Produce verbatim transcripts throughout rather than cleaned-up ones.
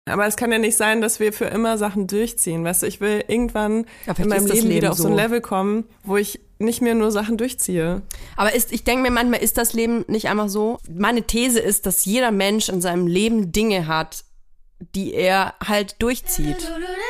Aber es kann ja nicht sein, dass wir für immer Sachen durchziehen. Weißt du, ich will irgendwann in meinem Leben, Leben wieder auf so ein Level kommen, wo ich nicht mehr nur Sachen durchziehe. Aber ist, ich denke mir manchmal, ist das Leben nicht einfach so? Meine These ist, dass jeder Mensch in seinem Leben Dinge hat, die er halt durchzieht.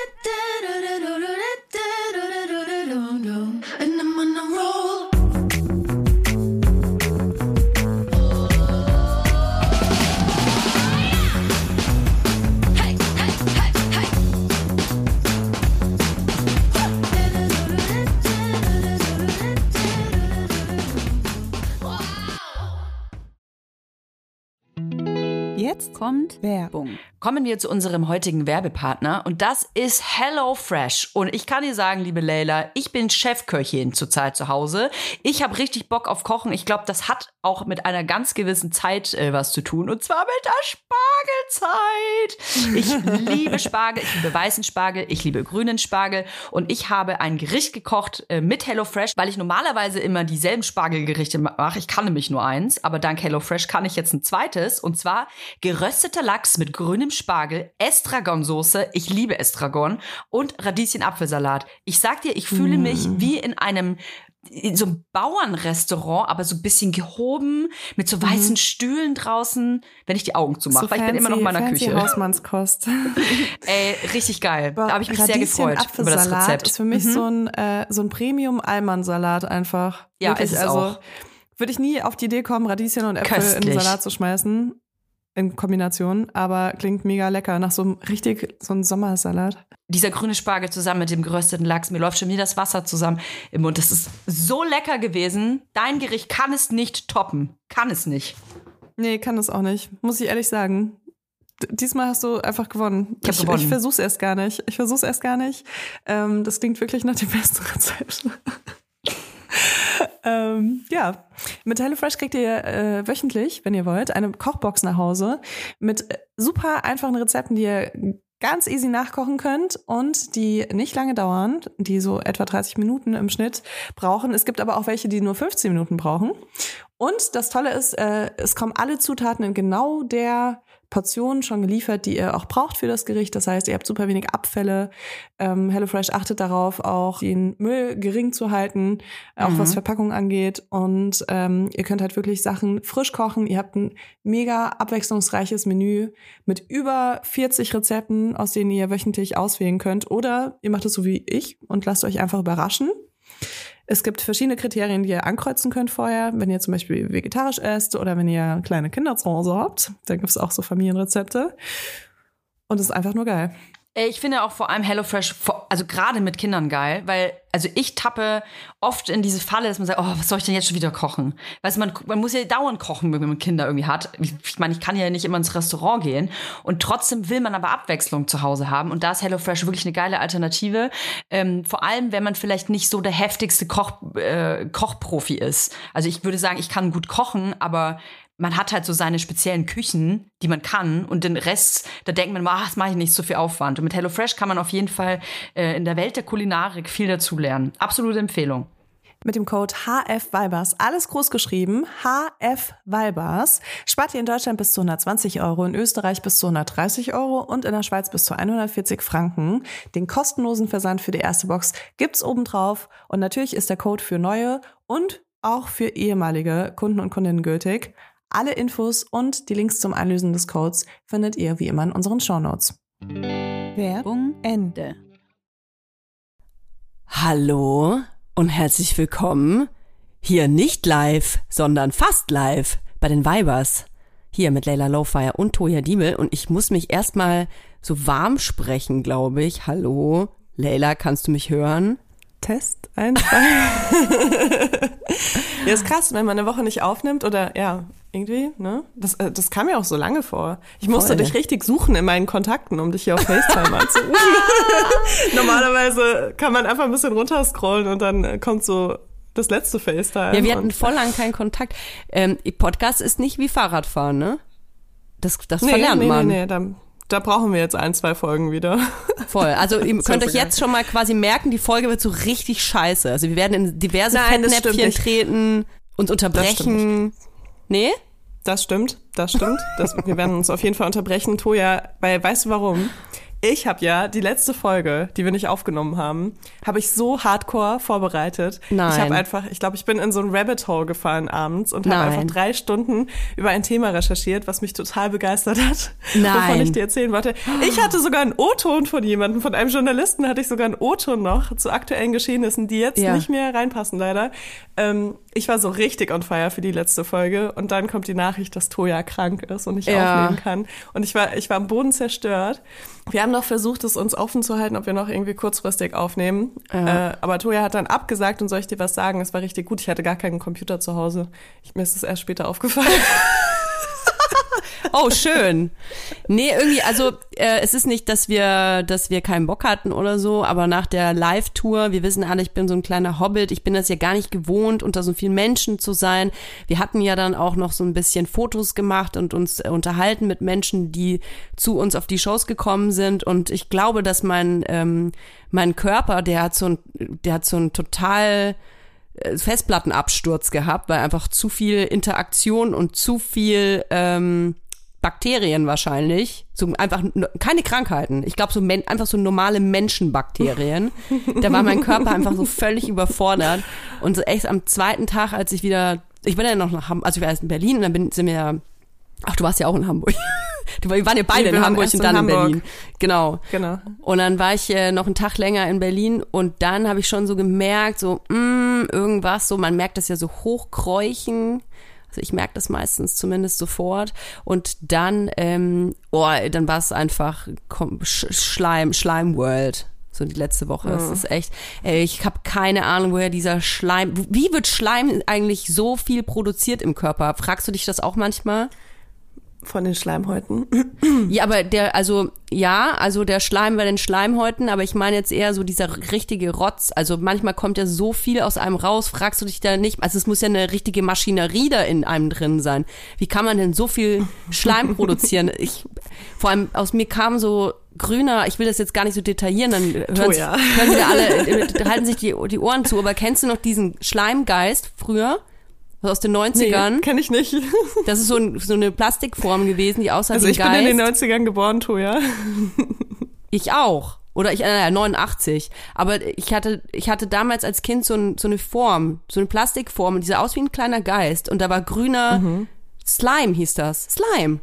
Jetzt kommt Werbung. Kommen wir zu unserem heutigen Werbepartner und das ist HelloFresh. Und ich kann dir sagen, liebe Leila, ich bin Chefköchin zurzeit zu Hause. Ich habe richtig Bock auf Kochen. Ich glaube, das hat auch mit einer ganz gewissen Zeit äh, was zu tun. Und zwar mit der Spargelzeit. Ich liebe Spargel, ich liebe weißen Spargel, ich liebe grünen Spargel. Und ich habe ein Gericht gekocht äh, mit HelloFresh, weil ich normalerweise immer dieselben Spargelgerichte mache. Ich kann nämlich nur eins, aber dank HelloFresh kann ich jetzt ein zweites. Und zwar gerösteter Lachs mit grünem Spargel, Estragonsoße, ich liebe Estragon, und Radieschen-Apfelsalat. Ich sag dir, ich fühle mm. mich wie in einem in so einem Bauernrestaurant, aber so ein bisschen gehoben, mit so weißen mm. Stühlen draußen, wenn ich die Augen zumache, so weil fancy, ich bin immer noch in meiner fancy Küche. Hausmannskost. Ey, richtig geil. Da habe ich mich sehr gefreut über das Rezept. Ist für mich mhm. so ein, äh, so ein Premium-Alman-Salat einfach. Ja, wirklich, ist es also, auch. Würde ich nie auf die Idee kommen, Radieschen und Äpfel Köstlich. in den Salat zu schmeißen. In Kombination, aber klingt mega lecker. Nach so einem richtig, so einem Sommersalat. Dieser grüne Spargel zusammen mit dem gerösteten Lachs, mir läuft schon wieder das Wasser zusammen im Mund. Das ist so lecker gewesen. Dein Gericht kann es nicht toppen. Kann es nicht. Nee, kann es auch nicht. Muss ich ehrlich sagen. Diesmal hast du einfach gewonnen. Ich, ich, ich versuch's erst gar nicht. Ich versuch's erst gar nicht. Ähm, das klingt wirklich nach dem besten Rezept. ähm, ja, mit HelloFresh kriegt ihr äh, wöchentlich, wenn ihr wollt, eine Kochbox nach Hause mit super einfachen Rezepten, die ihr ganz easy nachkochen könnt und die nicht lange dauern, die so etwa dreißig Minuten im Schnitt brauchen. Es gibt aber auch welche, die nur fünfzehn Minuten brauchen. Und das Tolle ist, äh, es kommen alle Zutaten in genau der Portionen schon geliefert, die ihr auch braucht für das Gericht. Das heißt, ihr habt super wenig Abfälle. Ähm, HelloFresh achtet darauf, auch den Müll gering zu halten, auch mhm. was Verpackung angeht. Und ähm, ihr könnt halt wirklich Sachen frisch kochen. Ihr habt ein mega abwechslungsreiches Menü mit über vierzig Rezepten, aus denen ihr wöchentlich auswählen könnt. Oder ihr macht es so wie ich und lasst euch einfach überraschen. Es gibt verschiedene Kriterien, die ihr ankreuzen könnt vorher, wenn ihr zum Beispiel vegetarisch esst oder wenn ihr kleine Kinder zu Hause habt. Da gibt es auch so Familienrezepte. Und es ist einfach nur geil. Ich finde auch vor allem HelloFresh, also gerade mit Kindern geil, weil also ich tappe oft in diese Falle, dass man sagt, oh, was soll ich denn jetzt schon wieder kochen? Weißt du, man, man muss ja dauernd kochen, wenn man Kinder irgendwie hat. Ich meine, ich kann ja nicht immer ins Restaurant gehen und trotzdem will man aber Abwechslung zu Hause haben und da ist HelloFresh wirklich eine geile Alternative. Ähm, vor allem, wenn man vielleicht nicht so der heftigste Koch, äh, Kochprofi ist. Also ich würde sagen, ich kann gut kochen, aber man hat halt so seine speziellen Küchen, die man kann und den Rest, da denkt man, ach, das mache ich nicht, so viel Aufwand. Und mit HelloFresh kann man auf jeden Fall äh, in der Welt der Kulinarik viel dazu lernen. Absolute Empfehlung. Mit dem Code H F Weibers, alles groß geschrieben, H F Weibers, spart ihr in Deutschland bis zu hundertzwanzig Euro, in Österreich bis zu hundertdreißig Euro und in der Schweiz bis zu hundertvierzig Franken. Den kostenlosen Versand für die erste Box gibt's obendrauf und natürlich ist der Code für neue und auch für ehemalige Kunden und Kundinnen gültig. Alle Infos und die Links zum Einlösen des Codes findet ihr wie immer in unseren Shownotes. Werbung Ende. Hallo und herzlich willkommen. Hier nicht live, sondern fast live bei den Weibers. Hier mit Leila Lowfire und Toja Diemel. Und ich muss mich erstmal so warm sprechen, glaube ich. Hallo, Leila, kannst du mich hören? Test, eins, zwei. Ja, ist krass, wenn man eine Woche nicht aufnimmt oder ja, irgendwie, ne? Das, das kam mir auch so lange vor. Ich musste Voll. dich richtig suchen in meinen Kontakten, um dich hier auf FaceTime anzurufen. Normalerweise kann man einfach ein bisschen runterscrollen und dann kommt so das letzte FaceTime. Ja, wir hatten voll lang keinen Kontakt. Ähm, Podcast ist nicht wie Fahrradfahren, ne? Das, das nee, verlernt nee, man. Nee, nee, da, da brauchen wir jetzt ein, zwei Folgen wieder. Voll. Also ihr könnt euch jetzt schon mal quasi merken, die Folge wird so richtig scheiße. Also wir werden in diverse Nein, Fettnäpfchen treten, uns unterbrechen. Nee? Nee? Das stimmt, das stimmt. Das, wir werden uns auf jeden Fall unterbrechen, Toja, weil, weißt du warum? Ich habe ja die letzte Folge, die wir nicht aufgenommen haben, habe ich so hardcore vorbereitet. Nein. Ich habe einfach, ich glaube, ich bin in so ein Rabbit Hole gefallen abends und habe einfach drei Stunden über ein Thema recherchiert, was mich total begeistert hat. Nein. Wovon ich dir erzählen wollte. Ich hatte sogar einen O-Ton von jemandem, von einem Journalisten hatte ich sogar einen O-Ton noch zu aktuellen Geschehnissen, die jetzt ja. nicht mehr reinpassen, leider. Ähm, ich war so richtig on fire für die letzte Folge und dann kommt die Nachricht, dass Toja krank ist und nicht ja. aufnehmen kann. Und ich war, ich war am Boden zerstört. Wir haben noch versucht, es uns offen zu halten, ob wir noch irgendwie kurzfristig aufnehmen. Ja. Äh, aber Toja hat dann abgesagt und soll ich dir was sagen? Es war richtig gut. Ich hatte gar keinen Computer zu Hause. Ich, mir ist es erst später aufgefallen. Oh, schön. Nee, irgendwie, also äh, es ist nicht, dass wir, dass wir keinen Bock hatten oder so, aber nach der Live-Tour, wir wissen alle, ich bin so ein kleiner Hobbit, ich bin das ja gar nicht gewohnt, unter so vielen Menschen zu sein. Wir hatten ja dann auch noch so ein bisschen Fotos gemacht und uns unterhalten mit Menschen, die zu uns auf die Shows gekommen sind, und ich glaube, dass mein ähm, mein Körper, der hat so ein, der hat so ein total Festplattenabsturz gehabt, weil einfach zu viel Interaktion und zu viel ähm, Bakterien wahrscheinlich, so einfach keine Krankheiten. Ich glaube so men- einfach so normale Menschenbakterien. Da war mein Körper einfach so völlig überfordert, und so echt am zweiten Tag, als ich wieder, ich bin ja noch nach Hamburg, also ich war erst in Berlin und dann bin, sind wir ja, ach, du warst ja auch in Hamburg. Wir waren ja beide nee, in Hamburg und dann in, in Berlin. Genau. Genau. Und dann war ich äh, noch einen Tag länger in Berlin, und dann habe ich schon so gemerkt, so mh, irgendwas, so man merkt das ja so hochkräuchen. Also ich merke das meistens zumindest sofort. Und dann, ähm, oh, dann war es einfach Sch- Schleim, Schleimworld. So die letzte Woche. Ja. Das ist echt, ey, ich habe keine Ahnung, woher dieser Schleim, wie wird Schleim eigentlich so viel produziert im Körper? Fragst du dich das auch manchmal? Von den Schleimhäuten. Ja, aber der, also, ja, also der Schleim bei den Schleimhäuten, aber ich meine jetzt eher so dieser richtige Rotz. Also manchmal kommt ja so viel aus einem raus, fragst du dich da nicht, also es muss ja eine richtige Maschinerie da in einem drin sein. Wie kann man denn so viel Schleim produzieren? Ich, vor allem aus mir kam so grüner, ich will das jetzt gar nicht so detaillieren, dann hören, oh ja. hören wir alle, halten sich die, die Ohren zu, aber kennst du noch diesen Schleimgeist früher? Aus den neunzigern. Nee, kenn ich nicht. Das ist so, ein, so eine Plastikform gewesen, die aussah Also wie ein ich bin Geist. in den neunzigern geboren, Toja. Ich auch. Oder ich, äh, neunundachtzig. Aber ich hatte, ich hatte damals als Kind so, ein, so eine Form, so eine Plastikform, und die sah aus wie ein kleiner Geist. Und da war grüner mhm. Slime, hieß das. Slime.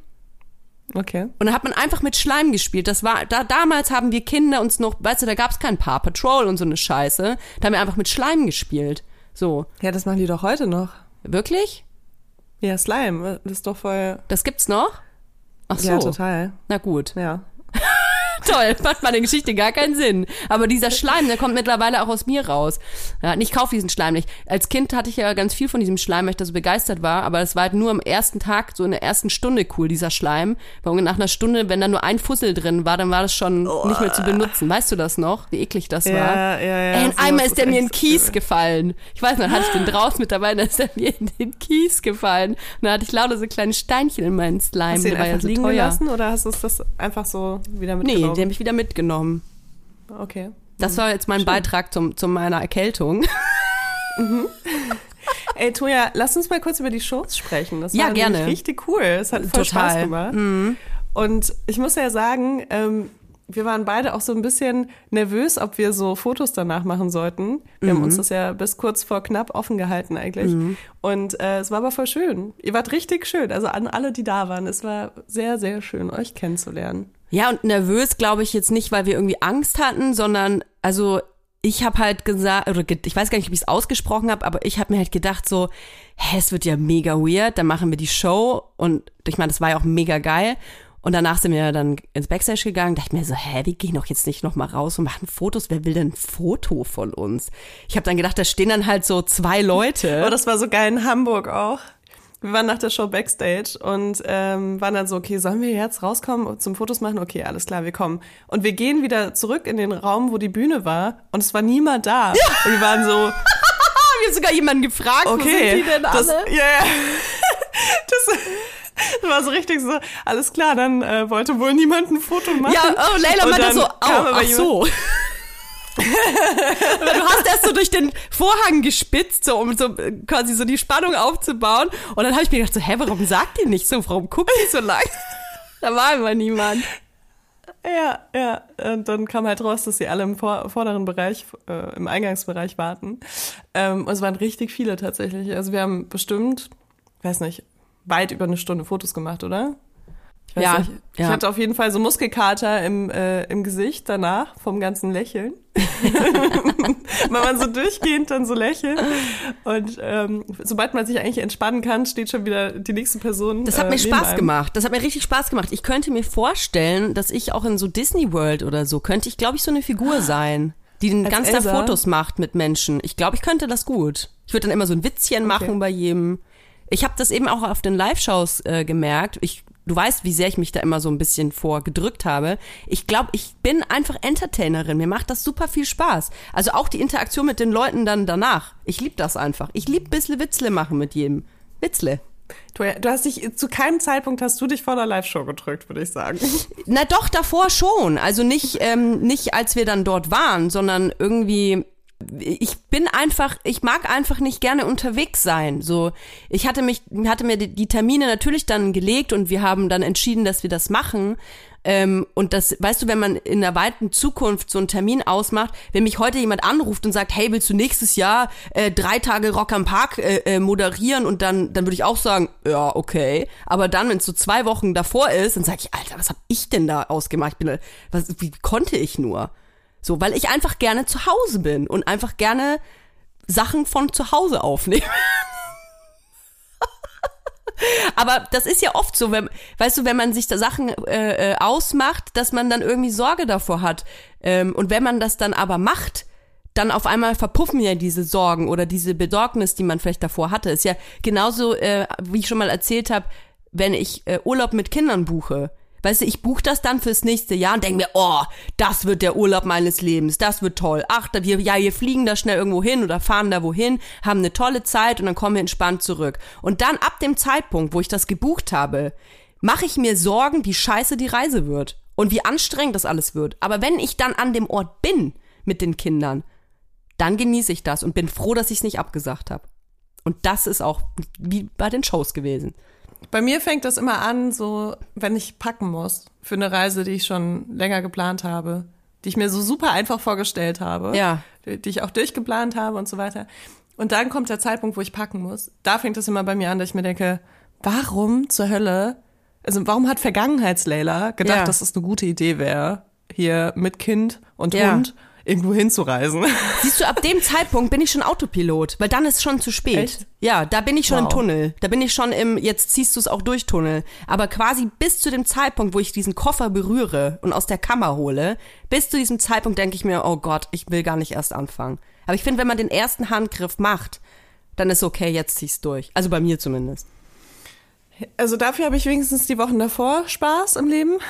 Okay. Und da hat man einfach mit Schleim gespielt. Das war, da, damals haben wir Kinder uns noch, weißt du, da gab's kein Paw Patrol und so eine Scheiße. Da haben wir einfach mit Schleim gespielt. So. Ja, das machen die doch heute noch. Wirklich? Ja, Slime, das ist doch voll... Das gibt's noch? Ach so. Ja, total. Na gut. Ja. Toll, macht meine Geschichte gar keinen Sinn. Aber dieser Schleim, der kommt mittlerweile auch aus mir raus. Ja, ich kaufe diesen Schleim nicht. Als Kind hatte ich ja ganz viel von diesem Schleim, weil ich da so begeistert war, aber es war halt nur am ersten Tag, so in der ersten Stunde cool, dieser Schleim. Weil nach einer Stunde, wenn da nur ein Fussel drin war, dann war das schon oh. nicht mehr zu benutzen. Weißt du das noch? Wie eklig das ja, war? Ja, ja, Ey, und einmal ist der mir in den Kies cool. gefallen. Ich weiß noch, dann hatte ich den draußen mit dabei, dann ist der mir in den Kies gefallen. Und dann hatte ich lauter so kleine Steinchen in meinen Slime. Hast du ihn der war einfach ja so liegen teuer. gelassen oder hast du das einfach so wieder mitgenommen? Nee, den habe ich wieder mitgenommen. Okay. Das war jetzt mein Schön. Beitrag zum, zu meiner Erkältung. Mhm. Ey, Toja, lass uns mal kurz über die Shows sprechen. Das ja, war gerne. richtig cool. Es hat voll Total. Spaß gemacht. Mhm. Und ich muss ja sagen, ähm, wir waren beide auch so ein bisschen nervös, ob wir so Fotos danach machen sollten. Wir mhm. haben uns das ja bis kurz vor knapp offen gehalten eigentlich. Mhm. Und äh, es war aber voll schön. Ihr wart richtig schön. Also an alle, die da waren. Es war sehr, sehr schön, euch kennenzulernen. Ja, und nervös glaube ich jetzt nicht, weil wir irgendwie Angst hatten, sondern also ich habe halt gesagt, oder ich weiß gar nicht, ob ich es ausgesprochen habe, aber ich habe mir halt gedacht so, hä, es wird ja mega weird, dann machen wir die Show, und ich meine, das war ja auch mega geil. Und danach sind wir dann ins Backstage gegangen, dachte mir so, hä, wir gehen doch jetzt nicht nochmal raus und machen Fotos, wer will denn ein Foto von uns? Ich habe dann gedacht, da stehen dann halt so zwei Leute. Oh, das war so geil in Hamburg auch. Wir waren nach der Show Backstage und ähm, waren dann so, okay, sollen wir jetzt rauskommen und zum Fotos machen? Okay, alles klar, wir kommen. Und wir gehen wieder zurück in den Raum, wo die Bühne war, und es war niemand da. Ja. Und wir waren so... wir haben sogar jemanden gefragt, okay, wo sind die denn alle? Das, ja, ja. Das, das war so richtig so, alles klar, dann äh, wollte wohl niemand ein Foto machen. Ja, oh, Leila meinte so, oh, ach so. Du hast erst so durch den Vorhang gespitzt, so um so quasi so die Spannung aufzubauen. Und dann habe ich mir gedacht so, hä, warum sagt die nicht so? Warum guckt die so lang? Da war immer niemand. Ja, ja. Und dann kam halt raus, dass sie alle im vor- vorderen Bereich, äh, im Eingangsbereich warten. Ähm, und es waren richtig viele tatsächlich. Also wir haben bestimmt, weiß nicht, weit über eine Stunde Fotos gemacht, oder? Ich weiß Ja, nicht. Ich ja. hatte auf jeden Fall so Muskelkater im, äh, im Gesicht danach, vom ganzen Lächeln. Weil man so durchgehend dann so lächelt. Und ähm, sobald man sich eigentlich entspannen kann, steht schon wieder die nächste Person. Das hat äh, mir neben Spaß einem. gemacht. Das hat mir richtig Spaß gemacht. Ich könnte mir vorstellen, dass ich auch in so Disney World oder so, könnte ich, glaube ich, so eine Figur sein, die den Als ganzen Tag Elsa? Fotos macht mit Menschen. Ich glaube, ich könnte das gut. Ich würde dann immer so ein Witzchen machen bei jedem. Ich habe das eben auch auf den Live-Shows äh, gemerkt. Ich, du weißt, wie sehr ich mich da immer so ein bisschen vorgedrückt habe. Ich glaube, ich bin einfach Entertainerin. Mir macht das super viel Spaß. Also auch die Interaktion mit den Leuten dann danach. Ich liebe das einfach. Ich liebe ein bisschen Witzle machen mit jedem. Witzle. Du, du hast dich, zu keinem Zeitpunkt hast du dich vor der Live-Show gedrückt, würde ich sagen. Na doch, davor schon. Also nicht, ähm, nicht als wir dann dort waren, sondern irgendwie, ich bin einfach, ich mag einfach nicht gerne unterwegs sein. So, ich hatte mich, hatte mir die, die Termine natürlich dann gelegt und wir haben dann entschieden, dass wir das machen. Ähm, und das, weißt du, wenn man in der weiten Zukunft so einen Termin ausmacht, wenn mich heute jemand anruft und sagt, hey, willst du nächstes Jahr äh, drei Tage Rock am Park äh, äh, moderieren? Und dann, dann würde ich auch sagen, ja, okay. Aber dann, wenn es so zwei Wochen davor ist, dann sage ich, Alter, was hab ich denn da ausgemacht? Ich bin, was, wie konnte ich nur? So, weil ich einfach gerne zu Hause bin und einfach gerne Sachen von zu Hause aufnehme. Aber das ist ja oft so, wenn, weißt du, wenn man sich da Sachen äh, äh, ausmacht, dass man dann irgendwie Sorge davor hat. Ähm, und wenn man das dann aber macht, dann auf einmal verpuffen ja diese Sorgen oder diese Besorgnis, die man vielleicht davor hatte. Ist ja genauso, äh, wie ich schon mal erzählt habe, wenn ich äh, Urlaub mit Kindern buche. Weißt du, ich buche das dann fürs nächste Jahr und denke mir, oh, das wird der Urlaub meines Lebens, das wird toll. Ach, da wir, ja, wir fliegen da schnell irgendwo hin oder fahren da wohin, haben eine tolle Zeit und dann kommen wir entspannt zurück. Und dann ab dem Zeitpunkt, wo ich das gebucht habe, mache ich mir Sorgen, wie scheiße die Reise wird und wie anstrengend das alles wird. Aber wenn ich dann an dem Ort bin mit den Kindern, dann genieße ich das und bin froh, dass ich es nicht abgesagt habe. Und das ist auch wie bei den Shows gewesen. Bei mir fängt das immer an, so, wenn ich packen muss für eine Reise, die ich schon länger geplant habe, die ich mir so super einfach vorgestellt habe, Ja. die, die ich auch durchgeplant habe und so weiter. Und dann kommt der Zeitpunkt, wo ich packen muss. Da fängt es immer bei mir an, dass ich mir denke, warum zur Hölle, also warum hat Vergangenheits-Layla gedacht, Ja. dass das eine gute Idee wäre, hier mit Kind und Ja. Hund irgendwo hinzureisen? Siehst du, ab dem Zeitpunkt bin ich schon Autopilot, weil dann ist schon zu spät. Echt? Ja, da bin ich schon Wow. im Tunnel. Da bin ich schon im, jetzt ziehst du es auch durch Tunnel. Aber quasi bis zu dem Zeitpunkt, wo ich diesen Koffer berühre und aus der Kammer hole, bis zu diesem Zeitpunkt denke ich mir, oh Gott, ich will gar nicht erst anfangen. Aber ich finde, wenn man den ersten Handgriff macht, dann ist okay, jetzt zieh's durch. Also bei mir zumindest. Also dafür habe ich wenigstens die Wochen davor Spaß im Leben.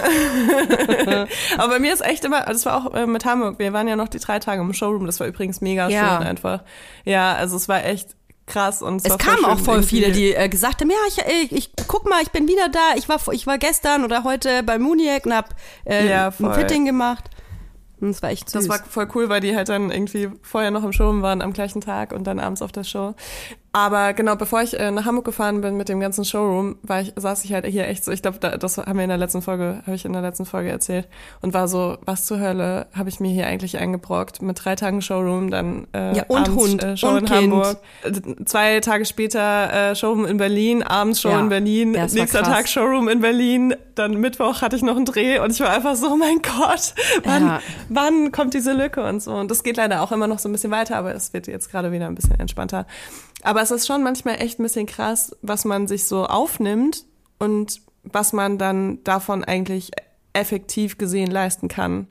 Aber bei mir ist echt immer, das war auch äh, mit Hamburg, wir waren ja noch die drei Tage im Showroom, das war übrigens mega Ja. schön einfach. Ja, also es war echt krass. Und es Es war kamen voll auch schön voll irgendwie. viele, die äh, gesagt haben, ja, ich, ich, ich guck mal, ich bin wieder da. Ich war, ich war gestern oder heute bei Muniac und hab äh, Ja, ein voll. Fitting gemacht. Und das war echt süß. Das war voll cool, weil die halt dann irgendwie vorher noch im Showroom waren am gleichen Tag und dann abends auf der Show. Aber genau, bevor ich äh, nach Hamburg gefahren bin mit dem ganzen Showroom, war ich, saß ich halt hier echt so, ich glaube, da, das haben wir in der letzten Folge, habe ich in der letzten Folge erzählt und war so, was zur Hölle habe ich mir hier eigentlich eingebrockt mit drei Tagen Showroom, dann äh, Ja, und abends Hund äh, Show und in Kind. Hamburg, äh, zwei Tage später äh, Showroom in Berlin, abends Show Ja. in Berlin, Ja, das war nächster krass. Tag Showroom in Berlin, dann Mittwoch hatte ich noch einen Dreh und ich war einfach so, oh mein Gott, wann, Ja. wann kommt diese Lücke und so. Und das geht leider auch immer noch so ein bisschen weiter, aber es wird jetzt gerade wieder ein bisschen entspannter. Aber es ist schon manchmal echt ein bisschen krass, was man sich so aufnimmt und was man dann davon eigentlich effektiv gesehen leisten kann.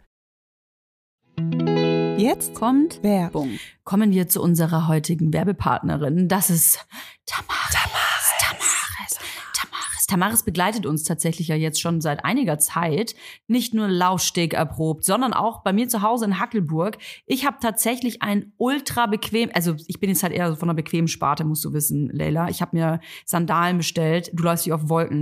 Jetzt kommt Werbung. Kommen wir zu unserer heutigen Werbepartnerin. Das ist Tamaris. Tamaris. Tamaris. Tamaris. Tamaris begleitet uns tatsächlich ja jetzt schon seit einiger Zeit. Nicht nur Laufsteg erprobt, sondern auch bei mir zu Hause in Hackelburg. Ich habe tatsächlich ein ultra bequem, also ich bin jetzt halt eher so von einer bequemen Sparte, musst du wissen, Leila. Ich habe mir Sandalen bestellt. Du läufst wie auf Wolken.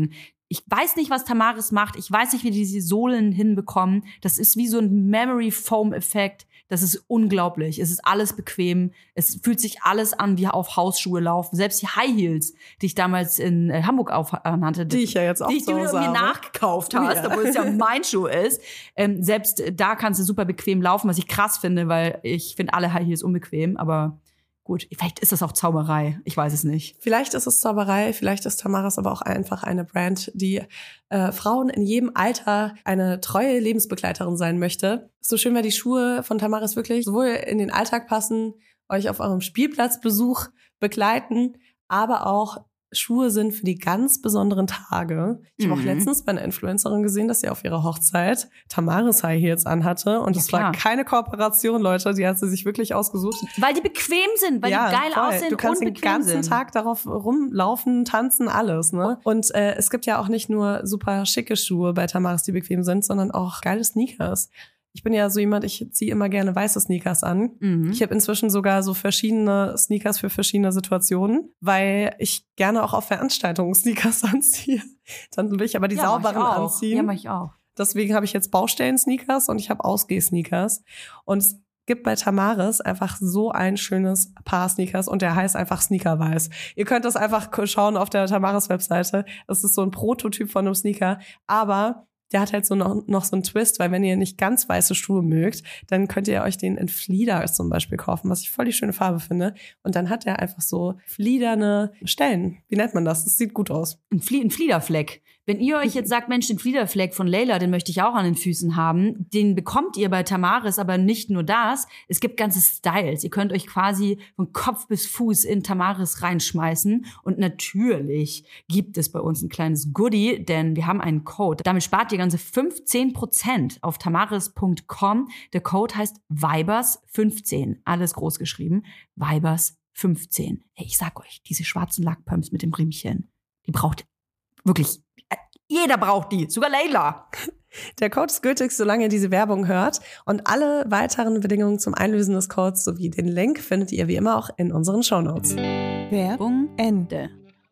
Ich weiß nicht, was Tamaris macht. Ich weiß nicht, wie die diese Sohlen hinbekommen. Das ist wie so ein Memory-Foam-Effekt. Das ist unglaublich. Es ist alles bequem. Es fühlt sich alles an wie auf Hausschuhe laufen. Selbst die High Heels, die ich damals in äh, Hamburg aufnannte. Die ich ja jetzt auch Die ich so mir habe. nachgekauft hast, Ja. obwohl es ja mein Schuh ist. Ähm, selbst da kannst du super bequem laufen, was ich krass finde, weil ich finde alle High Heels unbequem. Aber gut, vielleicht ist das auch Zauberei. Ich weiß es nicht. Vielleicht ist es Zauberei, vielleicht ist Tamaris aber auch einfach eine Brand, die äh, Frauen in jedem Alter eine treue Lebensbegleiterin sein möchte. So schön, weil die Schuhe von Tamaris wirklich sowohl in den Alltag passen, euch auf eurem Spielplatzbesuch begleiten, aber auch Schuhe sind für die ganz besonderen Tage. Ich habe Mhm. auch letztens bei einer Influencerin gesehen, dass sie auf ihrer Hochzeit Tamaris High Heels anhatte. Und Ja, es war klar. keine Kooperation, Leute. Die hat sie sich wirklich ausgesucht. Weil die bequem sind, weil die geil voll. aussehen Du kannst und den bequem ganzen sind. Tag darauf rumlaufen, tanzen, alles, ne? Und äh, es gibt ja auch nicht nur super schicke Schuhe bei Tamaris, die bequem sind, sondern auch geile Sneakers. Ich bin ja so jemand, ich ziehe immer gerne weiße Sneakers an. Mhm. Ich habe inzwischen sogar so verschiedene Sneakers für verschiedene Situationen, weil ich gerne auch auf Veranstaltungen Sneakers anziehe. Dann will ich aber die Ja, mach ich sauberen auch. anziehen. Ja, mach ich auch. Deswegen habe ich jetzt Baustellen-Sneakers und ich habe Ausgeh-Sneakers. Und es gibt bei Tamaris einfach so ein schönes Paar Sneakers und der heißt einfach Sneakerweiß. Ihr könnt das einfach schauen auf der Tamaris-Webseite. Das ist so ein Prototyp von einem Sneaker, aber der hat halt so noch, noch so einen Twist, weil wenn ihr nicht ganz weiße Schuhe mögt, dann könnt ihr euch den in Flieder zum Beispiel kaufen, was ich voll die schöne Farbe finde. Und dann hat er einfach so fliederne Stellen. Wie nennt man das? Das sieht gut aus. Ein, Flie ein Fliederfleck. Wenn ihr euch jetzt sagt, Mensch, den Fliederfleck von Layla, den möchte ich auch an den Füßen haben, den bekommt ihr bei Tamaris, aber nicht nur das. Es gibt ganze Styles. Ihr könnt euch quasi von Kopf bis Fuß in Tamaris reinschmeißen. Und natürlich gibt es bei uns ein kleines Goodie, denn wir haben einen Code. Damit spart ihr ganze fünfzehn Prozent auf tamaris punkt com. Der Code heißt Vibers fünfzehn. Alles groß geschrieben. Vibers fünfzehn. Hey, ich sag euch, diese schwarzen Lackpumps mit dem Riemchen, die braucht wirklich, jeder braucht die, sogar Layla. Der Code ist gültig, solange ihr diese Werbung hört. Und alle weiteren Bedingungen zum Einlösen des Codes sowie den Link findet ihr wie immer auch in unseren Shownotes. Werbung Ende.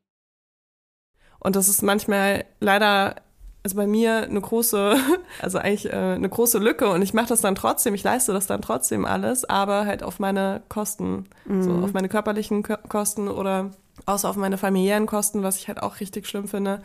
Und das ist manchmal leider, also bei mir eine große, also eigentlich äh, eine große Lücke. Und ich mache das dann trotzdem, ich leiste das dann trotzdem alles, aber halt auf meine Kosten, mhm. so auf meine körperlichen Ko- Kosten oder außer auf meine familiären Kosten, was ich halt auch richtig schlimm finde.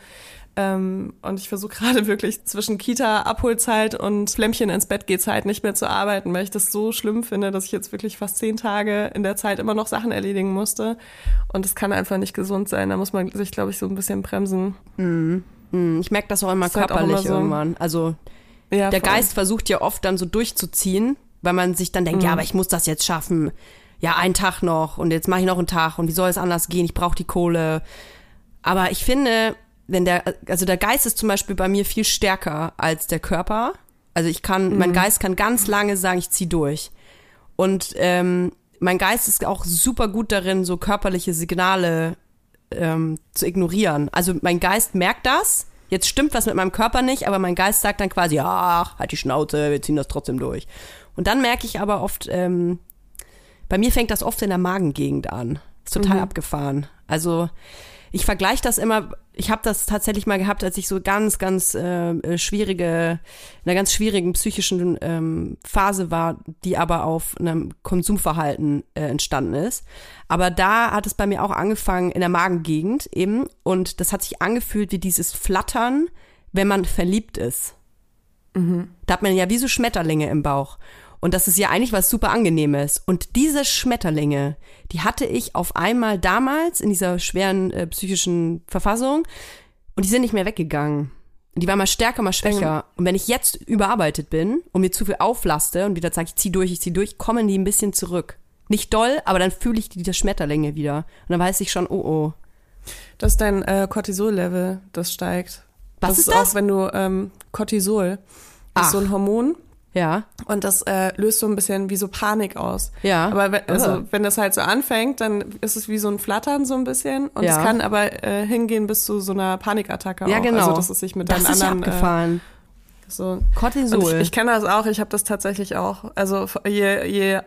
Ähm, und ich versuche gerade wirklich zwischen Kita, Abholzeit und Flämmchen ins Bett geht Zeit nicht mehr zu arbeiten, weil ich das so schlimm finde, dass ich jetzt wirklich fast zehn Tage in der Zeit immer noch Sachen erledigen musste. Und das kann einfach nicht gesund sein. Da muss man sich, glaube ich, so ein bisschen bremsen. Mhm. Ich merke das auch immer Das ist halt körperlich auch immer so. irgendwann. Also Ja, der voll. Geist versucht ja oft dann so durchzuziehen, weil man sich dann denkt, Mhm. ja, aber ich muss das jetzt schaffen. Ja, einen Tag noch und jetzt mache ich noch einen Tag und wie soll es anders gehen? Ich brauche die Kohle. Aber ich finde, wenn der, also der Geist ist zum Beispiel bei mir viel stärker als der Körper. Also ich kann, Mhm. mein Geist kann ganz lange sagen, ich zieh durch. Und ähm, mein Geist ist auch super gut darin, so körperliche Signale ähm, zu ignorieren. Also mein Geist merkt das. Jetzt stimmt was mit meinem Körper nicht, aber mein Geist sagt dann quasi, ach, halt die Schnauze, wir ziehen das trotzdem durch. Und dann merke ich aber oft, ähm, bei mir fängt das oft in der Magengegend an. Ist total Mhm. abgefahren. Also ich vergleiche das immer, ich habe das tatsächlich mal gehabt, als ich so ganz, ganz äh, schwierige, in einer ganz schwierigen psychischen ähm, Phase war, die aber auf einem Konsumverhalten äh, entstanden ist. Aber da hat es bei mir auch angefangen in der Magengegend eben und das hat sich angefühlt wie dieses Flattern, wenn man verliebt ist. Mhm. Da hat man ja wie so Schmetterlinge im Bauch. Und das ist ja eigentlich was super Angenehmes. Und diese Schmetterlinge, die hatte ich auf einmal damals in dieser schweren äh, psychischen Verfassung und die sind nicht mehr weggegangen. Und die waren mal stärker, mal schwächer. Und wenn ich jetzt überarbeitet bin und mir zu viel auflaste und wieder sage, ich zieh durch, ich zieh durch, kommen die ein bisschen zurück. Nicht doll, aber dann fühle ich diese Schmetterlinge wieder. Und dann weiß ich schon, oh oh. Das ist dein äh, Cortisol-Level, das steigt. Was das ist ist das? auch, wenn du ähm, Cortisol, das Ach. ist so ein Hormon. Ja, Und das äh, löst so ein bisschen wie so Panik aus. ja. Aber wenn, also, Ah. wenn das halt so anfängt, dann ist es wie so ein Flattern so ein bisschen. Und Ja. es kann aber äh, hingehen bis zu so einer Panikattacke Ja, auch. genau. Also, dass es sich mit das deinen ist ja anderen... abgefahren. Äh, so. Cortisol. Und ich, ich kenne das auch, ich habe das tatsächlich auch. Also je, je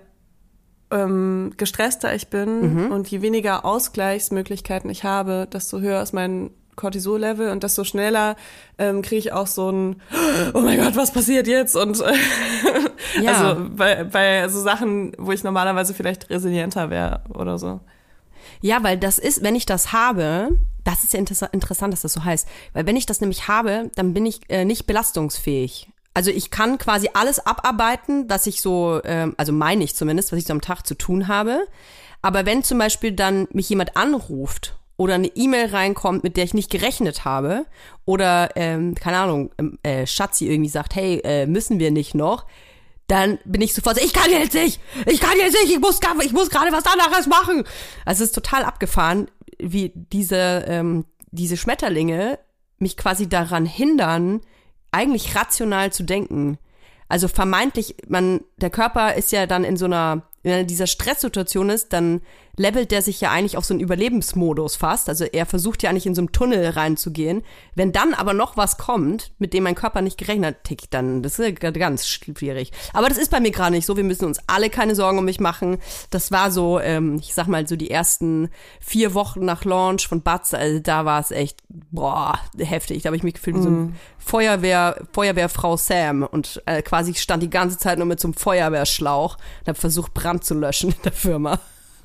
ähm, gestresster ich bin Mhm. und je weniger Ausgleichsmöglichkeiten ich habe, desto höher ist mein Cortisol-Level und desto schneller ähm, kriege ich auch so ein, oh mein Gott, was passiert jetzt? Und äh, Ja. also bei, bei so Sachen, wo ich normalerweise vielleicht resilienter wäre oder so. Ja, weil das ist, wenn ich das habe, das ist ja inter- interessant, dass das so heißt, weil wenn ich das nämlich habe, dann bin ich äh, nicht belastungsfähig. Also ich kann quasi alles abarbeiten, was ich so, ähm, also meine ich zumindest, was ich so am Tag zu tun habe. Aber wenn zum Beispiel dann mich jemand anruft oder eine E-Mail reinkommt, mit der ich nicht gerechnet habe, oder, ähm, keine Ahnung, äh, Schatzi irgendwie sagt, hey, äh, müssen wir nicht noch, dann bin ich sofort so, ich kann jetzt nicht, ich kann jetzt nicht, ich muss, ich muss gerade was anderes machen. Also es ist total abgefahren, wie diese, ähm, diese Schmetterlinge mich quasi daran hindern, eigentlich rational zu denken. Also vermeintlich, man, der Körper ist ja dann in so einer, wenn er in dieser Stresssituation ist, dann levelt der sich ja eigentlich auf so einen Überlebensmodus fast. Also er versucht ja eigentlich in so einen Tunnel reinzugehen. Wenn dann aber noch was kommt, mit dem mein Körper nicht gerechnet hat, tickt dann, das ist ganz schwierig. Aber das ist bei mir gerade nicht so. Wir müssen uns alle keine Sorgen um mich machen. Das war so, ähm, ich sag mal so die ersten vier Wochen nach Launch von Batz, also da war es echt, boah, heftig. Da habe ich mich gefühlt wie so ein Feuerwehr, Feuerwehrfrau Sam und äh, quasi stand die ganze Zeit nur mit so einem Feuerwehrschlauch und habe versucht, Brand zu löschen in der Firma.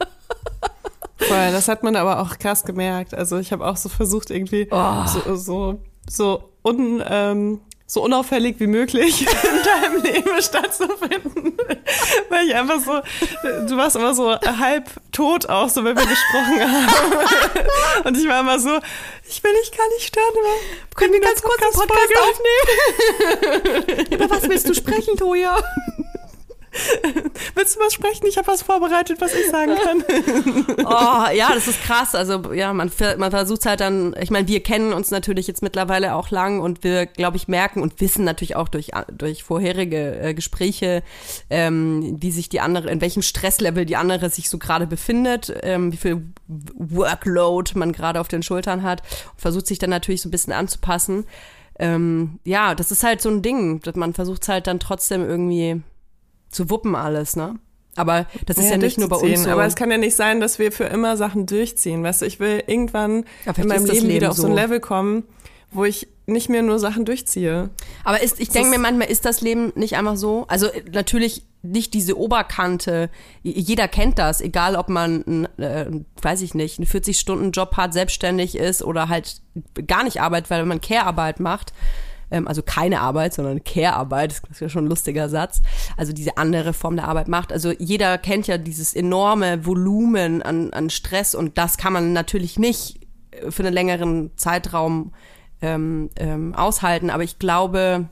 Voll, das hat man aber auch krass gemerkt. Also ich habe auch so versucht, irgendwie Oh. so, so, so, un, ähm, so unauffällig wie möglich in deinem Leben stattzufinden. Weil ich einfach so, du warst immer so halb tot auch, so wenn wir gesprochen haben. Und ich war immer so, ich will dich gar nicht stören, aber können wir ganz kurz einen Podcast aufnehmen? Über was willst du sprechen, Toja? Willst du was sprechen? Ich habe was vorbereitet, was ich sagen kann. Oh, ja, das ist krass. Also ja, man, man versucht halt dann, ich meine, wir kennen uns natürlich jetzt mittlerweile auch lang und wir, glaube ich, merken und wissen natürlich auch durch durch vorherige äh, Gespräche, ähm, wie sich die andere, in welchem Stresslevel die andere sich so gerade befindet, ähm, wie viel Workload man gerade auf den Schultern hat und versucht sich dann natürlich so ein bisschen anzupassen. Ähm, ja, das ist halt so ein Ding, dass man versucht es halt dann trotzdem irgendwie zu wuppen alles, ne? Aber das ist ja, ja nicht nur bei uns so. Aber es kann ja nicht sein, dass wir für immer Sachen durchziehen, weißt du? Ich will irgendwann ja, in meinem Leben, Leben wieder auf so ein so. Level kommen, wo ich nicht mehr nur Sachen durchziehe. Aber ist, ich denke mir manchmal, ist das Leben nicht einfach so? Also natürlich nicht diese Oberkante. Jeder kennt das, egal ob man, äh, weiß ich nicht, einen vierzig-Stunden-Job hat, selbstständig ist oder halt gar nicht arbeitet, weil man Care-Arbeit macht. Also keine Arbeit, sondern Care-Arbeit, das ist ja schon ein lustiger Satz, also diese andere Form der Arbeit macht. Also jeder kennt ja dieses enorme Volumen an, an Stress und das kann man natürlich nicht für einen längeren Zeitraum ähm, ähm, aushalten, aber ich glaube,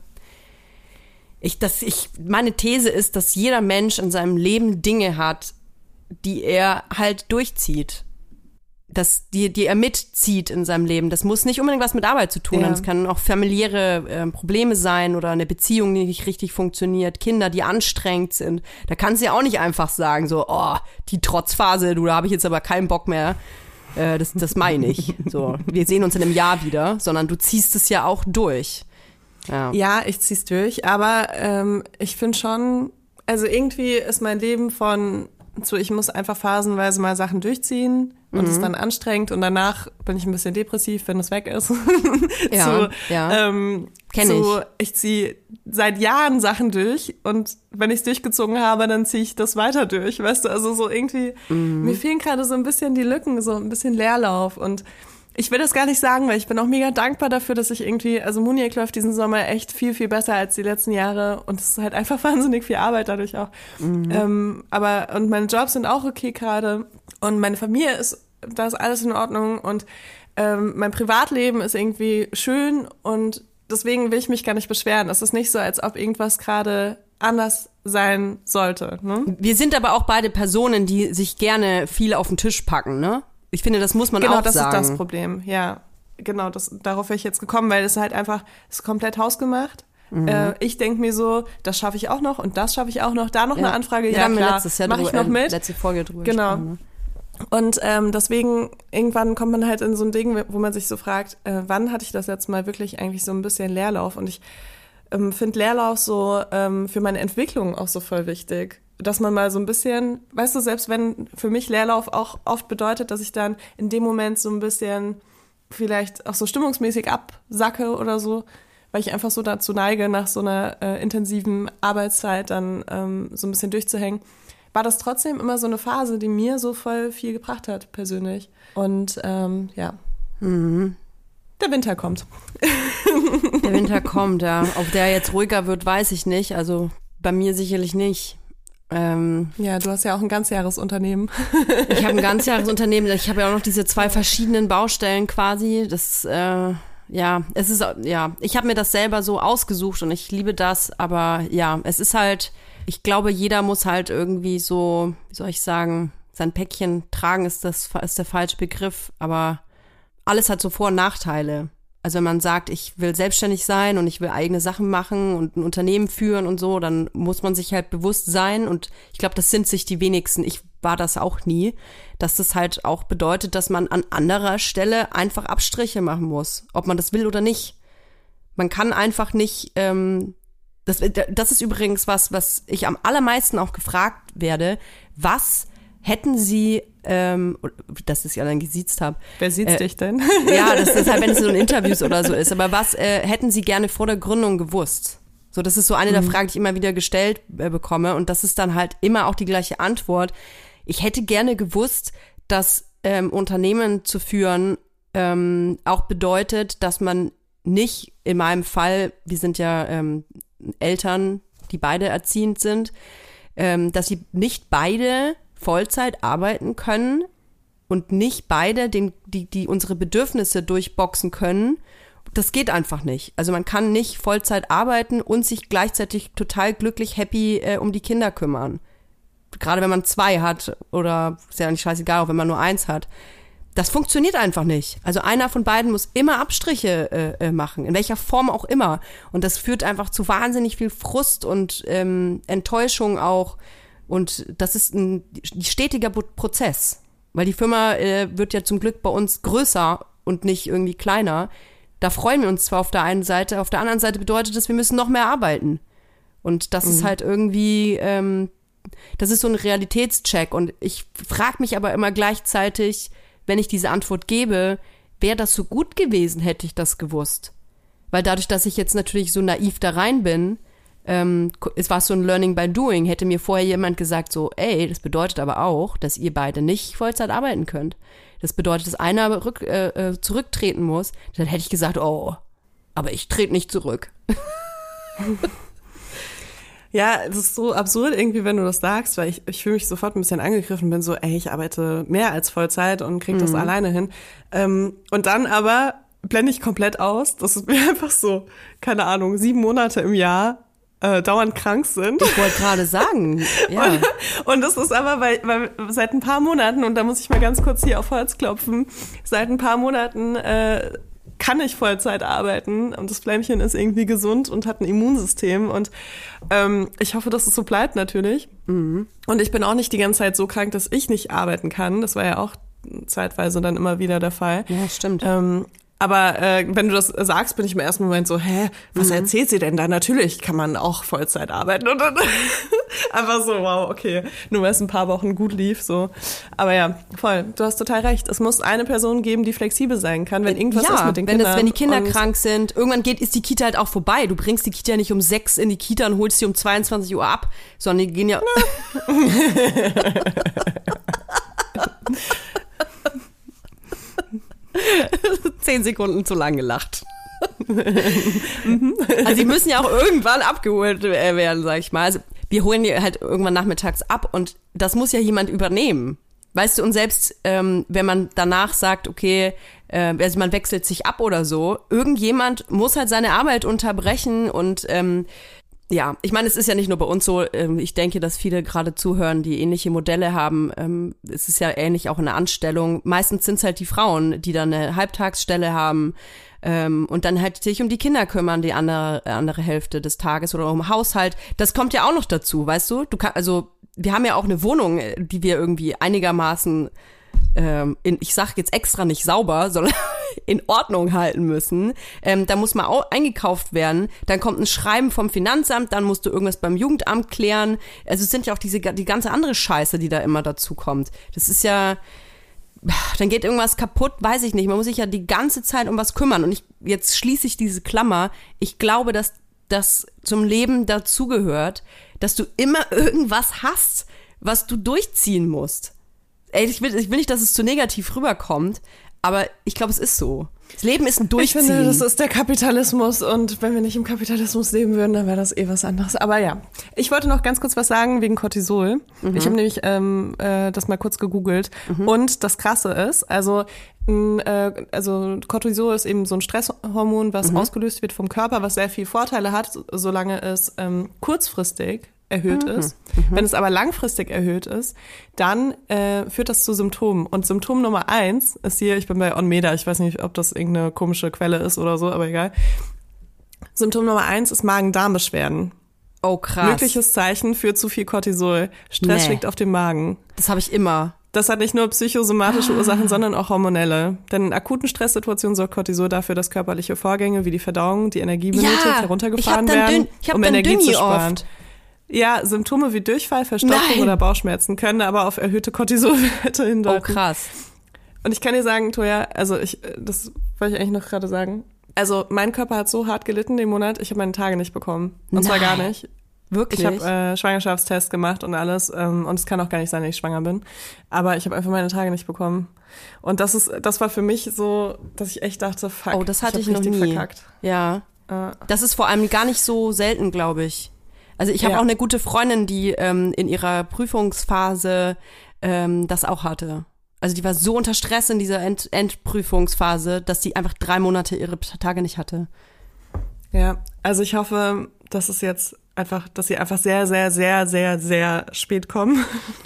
ich, dass ich, meine These ist, dass jeder Mensch in seinem Leben Dinge hat, die er halt durchzieht. Das, die, die er mitzieht in seinem Leben. Das muss nicht unbedingt was mit Arbeit zu tun haben. Es kann auch familiäre äh, Probleme sein oder eine Beziehung, die nicht richtig funktioniert, Kinder, die anstrengend sind. Da kannst du ja auch nicht einfach sagen, so, oh, die Trotzphase, du, da habe ich jetzt aber keinen Bock mehr. Äh, das, das meine ich. So, wir sehen uns in einem Jahr wieder, sondern du ziehst es ja auch durch. Ja, ja ich zieh's durch, aber ähm, ich finde schon, also irgendwie ist mein Leben von so, ich muss einfach phasenweise mal Sachen durchziehen und es Mhm. ist dann anstrengend und danach bin ich ein bisschen depressiv, wenn es weg ist. Ja, so, ja. Ähm, Kenn so, ich ziehe seit Jahren Sachen durch und wenn ich es durchgezogen habe, dann ziehe ich das weiter durch, weißt du, also so irgendwie, Mhm. mir fehlen gerade so ein bisschen die Lücken, so ein bisschen Leerlauf und ich will das gar nicht sagen, weil ich bin auch mega dankbar dafür, dass ich irgendwie, also Muniek läuft diesen Sommer echt viel, viel besser als die letzten Jahre und es ist halt einfach wahnsinnig viel Arbeit dadurch auch. Mhm. Ähm, aber, und meine Jobs sind auch okay gerade und meine Familie ist, da ist alles in Ordnung und ähm, mein Privatleben ist irgendwie schön und deswegen will ich mich gar nicht beschweren. Es ist nicht so, als ob irgendwas gerade anders sein sollte. Ne? Wir sind aber auch beide Personen, die sich gerne viel auf den Tisch packen, ne? Ich finde, das muss man genau, auch sagen. Genau, das ist das Problem, ja. Genau, das, darauf wäre ich jetzt gekommen, weil es halt einfach, es ist komplett hausgemacht. Mhm. Äh, ich denke mir so, das schaffe ich auch noch und das schaffe ich auch noch. Da noch ja. eine Anfrage, ja, ja klar, letztes Jahr mache ich noch mit. Äh, letzte Folge drüber genau. Ne? Und ähm, deswegen, irgendwann kommt man halt in so ein Ding, wo man sich so fragt, äh, wann hatte ich das jetzt mal wirklich eigentlich so ein bisschen Leerlauf? Und ich ähm, finde Leerlauf so ähm, für meine Entwicklung auch so voll wichtig. Dass man mal so ein bisschen, weißt du, selbst wenn für mich Leerlauf auch oft bedeutet, dass ich dann in dem Moment so ein bisschen vielleicht auch so stimmungsmäßig absacke oder so, weil ich einfach so dazu neige, nach so einer äh, intensiven Arbeitszeit dann ähm, so ein bisschen durchzuhängen, war das trotzdem immer so eine Phase, die mir so voll viel gebracht hat, persönlich. Und ähm, ja, mhm. der Winter kommt. Der Winter kommt, ja. Ob der jetzt ruhiger wird, weiß ich nicht. Also bei mir sicherlich nicht. Ähm, ja, du hast ja auch ein Ganzjahresunternehmen. Ich habe ein Ganzjahresunternehmen. Ich habe ja auch noch diese zwei verschiedenen Baustellen quasi. Das, äh, ja, es ist, ja, ich habe mir das selber so ausgesucht und ich liebe das. Aber ja, es ist halt, ich glaube, jeder muss halt irgendwie so, wie soll ich sagen, sein Päckchen tragen ist das, ist der falsche Begriff. Aber alles hat so Vor- und Nachteile. Also wenn man sagt, ich will selbstständig sein und ich will eigene Sachen machen und ein Unternehmen führen und so, dann muss man sich halt bewusst sein und ich glaube, das sind sich die wenigsten. Ich war das auch nie, dass das halt auch bedeutet, dass man an anderer Stelle einfach Abstriche machen muss, ob man das will oder nicht. Man kann einfach nicht, ähm, das, das ist übrigens was, was ich am allermeisten auch gefragt werde, was hätten Sie, ähm, dass ich es ja dann gesiezt habe. Wer sieht äh, dich denn? Ja, das ist halt, wenn es so in Interviews oder so ist. Aber was äh, hätten Sie gerne vor der Gründung gewusst? So, das ist so eine mhm. der Fragen, die ich immer wieder gestellt äh, bekomme. Und das ist dann halt immer auch die gleiche Antwort. Ich hätte gerne gewusst, dass ähm, Unternehmen zu führen ähm, auch bedeutet, dass man nicht, in meinem Fall, wir sind ja ähm, Eltern, die beide erziehend sind, ähm, dass sie nicht beide Vollzeit arbeiten können und nicht beide den, die, die unsere Bedürfnisse durchboxen können. Das geht einfach nicht. Also man kann nicht Vollzeit arbeiten und sich gleichzeitig total glücklich, happy äh, um die Kinder kümmern. Gerade wenn man zwei hat oder ist ja nicht scheißegal, auch wenn man nur eins hat. Das funktioniert einfach nicht. Also einer von beiden muss immer Abstriche äh, machen, in welcher Form auch immer. Und das führt einfach zu wahnsinnig viel Frust und ähm, Enttäuschung auch. Und das ist ein stetiger Prozess, weil die Firma äh, wird ja zum Glück bei uns größer und nicht irgendwie kleiner. Da freuen wir uns zwar auf der einen Seite, auf der anderen Seite bedeutet das, wir müssen noch mehr arbeiten. Und das mhm. ist halt irgendwie, ähm, das ist so ein Realitätscheck. Und ich frage mich aber immer gleichzeitig, wenn ich diese Antwort gebe, wäre das so gut gewesen, hätte ich das gewusst. Weil dadurch, dass ich jetzt natürlich so naiv da rein bin, Ähm, es war so ein Learning by Doing, hätte mir vorher jemand gesagt so, ey, das bedeutet aber auch, dass ihr beide nicht Vollzeit arbeiten könnt. Das bedeutet, dass einer rück, äh, zurücktreten muss. Dann hätte ich gesagt, oh, aber ich trete nicht zurück. Ja, es ist so absurd irgendwie, wenn du das sagst, weil ich, ich fühle mich sofort ein bisschen angegriffen, bin so, ey, ich arbeite mehr als Vollzeit und krieg das mhm. alleine hin. Ähm, und dann aber blende ich komplett aus, dass es mir einfach so, keine Ahnung, sieben Monate im Jahr Äh, dauernd krank sind. Ich wollte gerade sagen, ja. Und, und das ist aber weil, weil seit ein paar Monaten, und da muss ich mal ganz kurz hier auf Holz klopfen, seit ein paar Monaten äh, kann ich Vollzeit arbeiten und das Flämmchen ist irgendwie gesund und hat ein Immunsystem und ähm, ich hoffe, dass es so bleibt natürlich. Mhm. Und ich bin auch nicht die ganze Zeit so krank, dass ich nicht arbeiten kann. Das war ja auch zeitweise dann immer wieder der Fall. Ja, stimmt. Ähm, Aber äh, wenn du das sagst, bin ich im ersten Moment so, hä, was mhm. erzählt sie denn da? Natürlich kann man auch Vollzeit arbeiten. Und dann einfach so, wow, okay, nur weil es ein paar Wochen gut lief. so. Aber ja, voll, du hast total recht. Es muss eine Person geben, die flexibel sein kann, wenn irgendwas ja, ist mit den wenn Kindern. Das, wenn die Kinder krank sind, irgendwann geht, ist die Kita halt auch vorbei. Du bringst die Kita nicht um sechs in die Kita und holst sie um zweiundzwanzig Uhr ab, sondern die gehen ja... Zehn Sekunden zu lang gelacht. Also die müssen ja auch irgendwann abgeholt werden, sag ich mal. Also wir holen die halt irgendwann nachmittags ab und das muss ja jemand übernehmen. Weißt du, und selbst ähm, wenn man danach sagt, okay, äh, also man wechselt sich ab oder so, irgendjemand muss halt seine Arbeit unterbrechen und ähm, ja, ich meine, es ist ja nicht nur bei uns so, ähm, ich denke, dass viele gerade zuhören, die ähnliche Modelle haben. Ähm, es ist ja ähnlich auch in der Anstellung. Meistens sind es halt die Frauen, die dann eine Halbtagsstelle haben ähm, und dann halt sich um die Kinder kümmern, die andere, andere Hälfte des Tages oder um Haushalt. Das kommt ja auch noch dazu, weißt du? Du kann, also wir haben ja auch eine Wohnung, die wir irgendwie einigermaßen ähm, in, ich sag jetzt extra nicht sauber, sondern in Ordnung halten müssen. Ähm, da muss mal auch eingekauft werden. Dann kommt ein Schreiben vom Finanzamt, dann musst du irgendwas beim Jugendamt klären. Also es sind ja auch diese die ganze andere Scheiße, die da immer dazu kommt. Das ist ja, dann geht irgendwas kaputt, weiß ich nicht. Man muss sich ja die ganze Zeit um was kümmern. Und ich, jetzt schließe ich diese Klammer. Ich glaube, dass das zum Leben dazugehört, dass du immer irgendwas hast, was du durchziehen musst. Ey, ich will, ich will nicht, dass es zu negativ rüberkommt, aber ich glaube, es ist so. Das Leben ist ein Durchziehen. Ich finde, das ist der Kapitalismus und wenn wir nicht im Kapitalismus leben würden, dann wäre das eh was anderes. Aber ja, ich wollte noch ganz kurz was sagen wegen Cortisol. Mhm. Ich habe nämlich ähm, äh, das mal kurz gegoogelt mhm. und das Krasse ist, also äh, also Cortisol ist eben so ein Stresshormon, was mhm. ausgelöst wird vom Körper, was sehr viele Vorteile hat, solange es ähm, kurzfristig erhöht mhm. ist. Mhm. Wenn es aber langfristig erhöht ist, dann äh, führt das zu Symptomen. Und Symptom Nummer eins ist hier, ich bin bei OnMeda, ich weiß nicht, ob das irgendeine komische Quelle ist oder so, aber egal. Symptom Nummer eins ist Magen-Darm-Beschwerden. Oh, krass. Mögliches Zeichen für zu viel Cortisol. Stress Nee. schlägt auf den Magen. Das habe ich immer. Das hat nicht nur psychosomatische Ursachen, sondern auch hormonelle. Denn in akuten Stresssituationen sorgt Cortisol dafür, dass körperliche Vorgänge wie die Verdauung, die Energie benötigt, Ja, heruntergefahren ich hab dann werden, dünn- ich hab um dann Energie Dünni zu sparen. oft. Ja, Symptome wie Durchfall, Verstopfung Nein. oder Bauchschmerzen können aber auf erhöhte Cortisolwerte hindeuten. Oh, krass. Und ich kann dir sagen, Toja, also ich, das wollte ich eigentlich noch gerade sagen. Also mein Körper hat so hart gelitten den Monat, ich habe meine Tage nicht bekommen. Und zwar gar Nein. nicht. Wirklich? Ich habe äh, Schwangerschaftstest gemacht und alles. Ähm, und es kann auch gar nicht sein, dass ich schwanger bin. Aber ich habe einfach meine Tage nicht bekommen. Und das ist, das war für mich so, dass ich echt dachte, fuck, Oh, das hatte ich, hab noch richtig nie. verkackt. Ja. Äh, Das ist vor allem gar nicht so selten, glaube ich. Also ich habe Ja. auch eine gute Freundin, die ähm, in ihrer Prüfungsphase ähm, das auch hatte. Also die war so unter Stress in dieser End Endprüfungsphase, dass die einfach drei Monate ihre Tage nicht hatte. Ja, also ich hoffe, dass es jetzt einfach, dass sie einfach sehr, sehr, sehr, sehr, sehr spät kommen.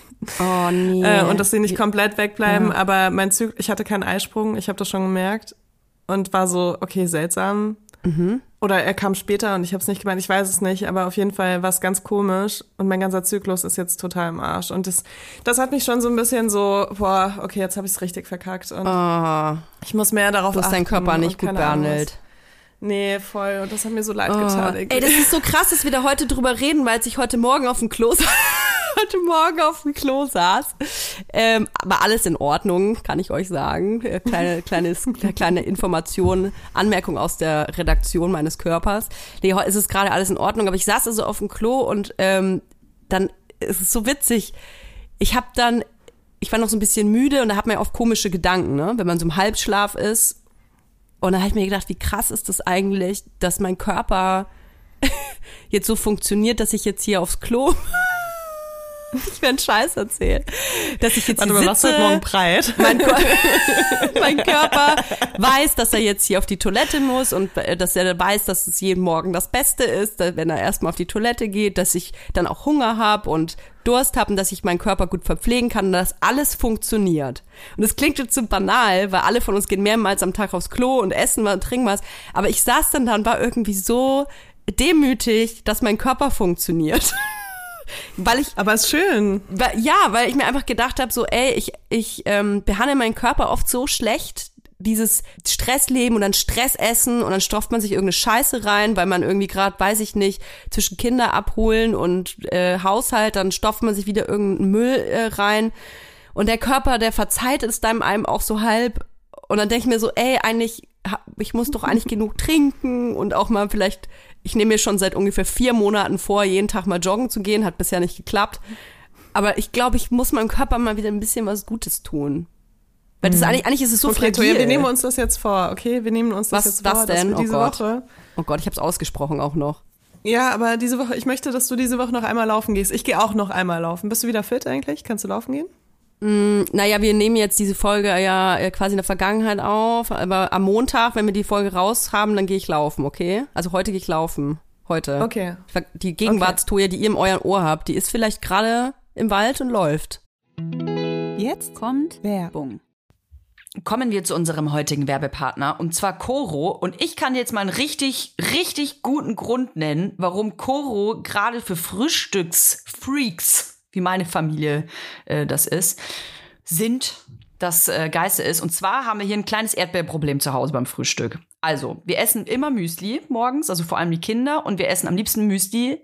Oh nee. Äh, und dass sie nicht komplett wegbleiben. Ja. Aber mein Zyklus, ich hatte keinen Eisprung, ich habe das schon gemerkt. Und war so, okay, seltsam. Mhm. Oder er kam später und ich habe es nicht gemeint, ich weiß es nicht. Aber auf jeden Fall war es ganz komisch. Und mein ganzer Zyklus ist jetzt total im Arsch. Und das, das hat mich schon so ein bisschen so, boah, okay, jetzt habe ich es richtig verkackt. Und Oh, ich muss mehr darauf du hast achten. deinen Körper nicht und gut keine Ahnung was. behandelt. Nee, voll. Und das hat mir so leid Oh. getan. Ey, das ist so krass, dass wir da heute drüber reden, weil ich heute Morgen auf dem Klo heute Morgen auf dem Klo saß. Ähm, aber alles in Ordnung, kann ich euch sagen. Äh, Kleine, kleines, kleine Information, Anmerkung aus der Redaktion meines Körpers. Nee, heute ist es gerade alles in Ordnung, aber ich saß also auf dem Klo und ähm, dann ist es so witzig. Ich habe dann, ich war noch so ein bisschen müde und da hat man ja oft komische Gedanken, ne? Wenn man so im Halbschlaf ist. Und dann habe ich mir gedacht, wie krass ist das eigentlich, dass mein Körper jetzt so funktioniert, dass ich jetzt hier aufs Klo ich werde einen Scheiß erzählen. Dass ich jetzt Warte hier mal, was sitze, heute Morgen breit? mein, Kör- mein Körper weiß, dass er jetzt hier auf die Toilette muss und dass er weiß, dass es jeden Morgen das Beste ist, wenn er erstmal auf die Toilette geht, dass ich dann auch Hunger habe und Durst habe und dass ich meinen Körper gut verpflegen kann und dass alles funktioniert. Und es klingt jetzt so banal, weil alle von uns gehen mehrmals am Tag aufs Klo und essen was und trinken was. Aber ich saß dann da und war irgendwie so demütig, dass mein Körper funktioniert. Weil ich, Aber ist schön. weil, ja, weil ich mir einfach gedacht habe, so, ey, ich, ich ähm, behandle meinen Körper oft so schlecht, dieses Stressleben und dann Stress essen und dann stopft man sich irgendeine Scheiße rein, weil man irgendwie gerade, weiß ich nicht, zwischen Kinder abholen und äh, Haushalt, dann stopft man sich wieder irgendeinen Müll äh, rein und der Körper, der verzeiht es dann einem auch so halb und dann denke ich mir so, ey, eigentlich, ich muss doch eigentlich genug trinken und auch mal vielleicht, ich nehme mir schon seit ungefähr vier Monaten vor, jeden Tag mal joggen zu gehen, hat bisher nicht geklappt, aber ich glaube, ich muss meinem Körper mal wieder ein bisschen was Gutes tun. Weil das eigentlich, eigentlich ist es so Okay, fragil. Toja, wir nehmen uns das jetzt vor, okay? Wir nehmen uns das Was- jetzt was vor, denn? dass wir diese Oh Gott. Woche. Oh Gott, ich habe es ausgesprochen auch noch. Ja, aber diese Woche, ich möchte, dass du diese Woche noch einmal laufen gehst. Ich gehe auch noch einmal laufen. Bist du wieder fit eigentlich? Kannst du laufen gehen? Mm, naja, wir nehmen jetzt diese Folge ja äh, quasi in der Vergangenheit auf, aber am Montag, wenn wir die Folge raus haben, dann gehe ich laufen, okay? Also heute gehe ich laufen. Heute. Okay. Die Gegenwartstoja, die ihr in eurem Ohr habt, die ist vielleicht gerade im Wald und läuft. Jetzt kommt Werbung. Kommen wir zu unserem heutigen Werbepartner, und zwar Koro. Und ich kann jetzt mal einen richtig, richtig guten Grund nennen, warum Koro gerade für Frühstücksfreaks, wie meine Familie äh, das ist, sind, das äh, Geiste ist. Und zwar haben wir hier ein kleines Erdbeerproblem zu Hause beim Frühstück. Also, wir essen immer Müsli morgens, also vor allem die Kinder, und wir essen am liebsten Müsli mit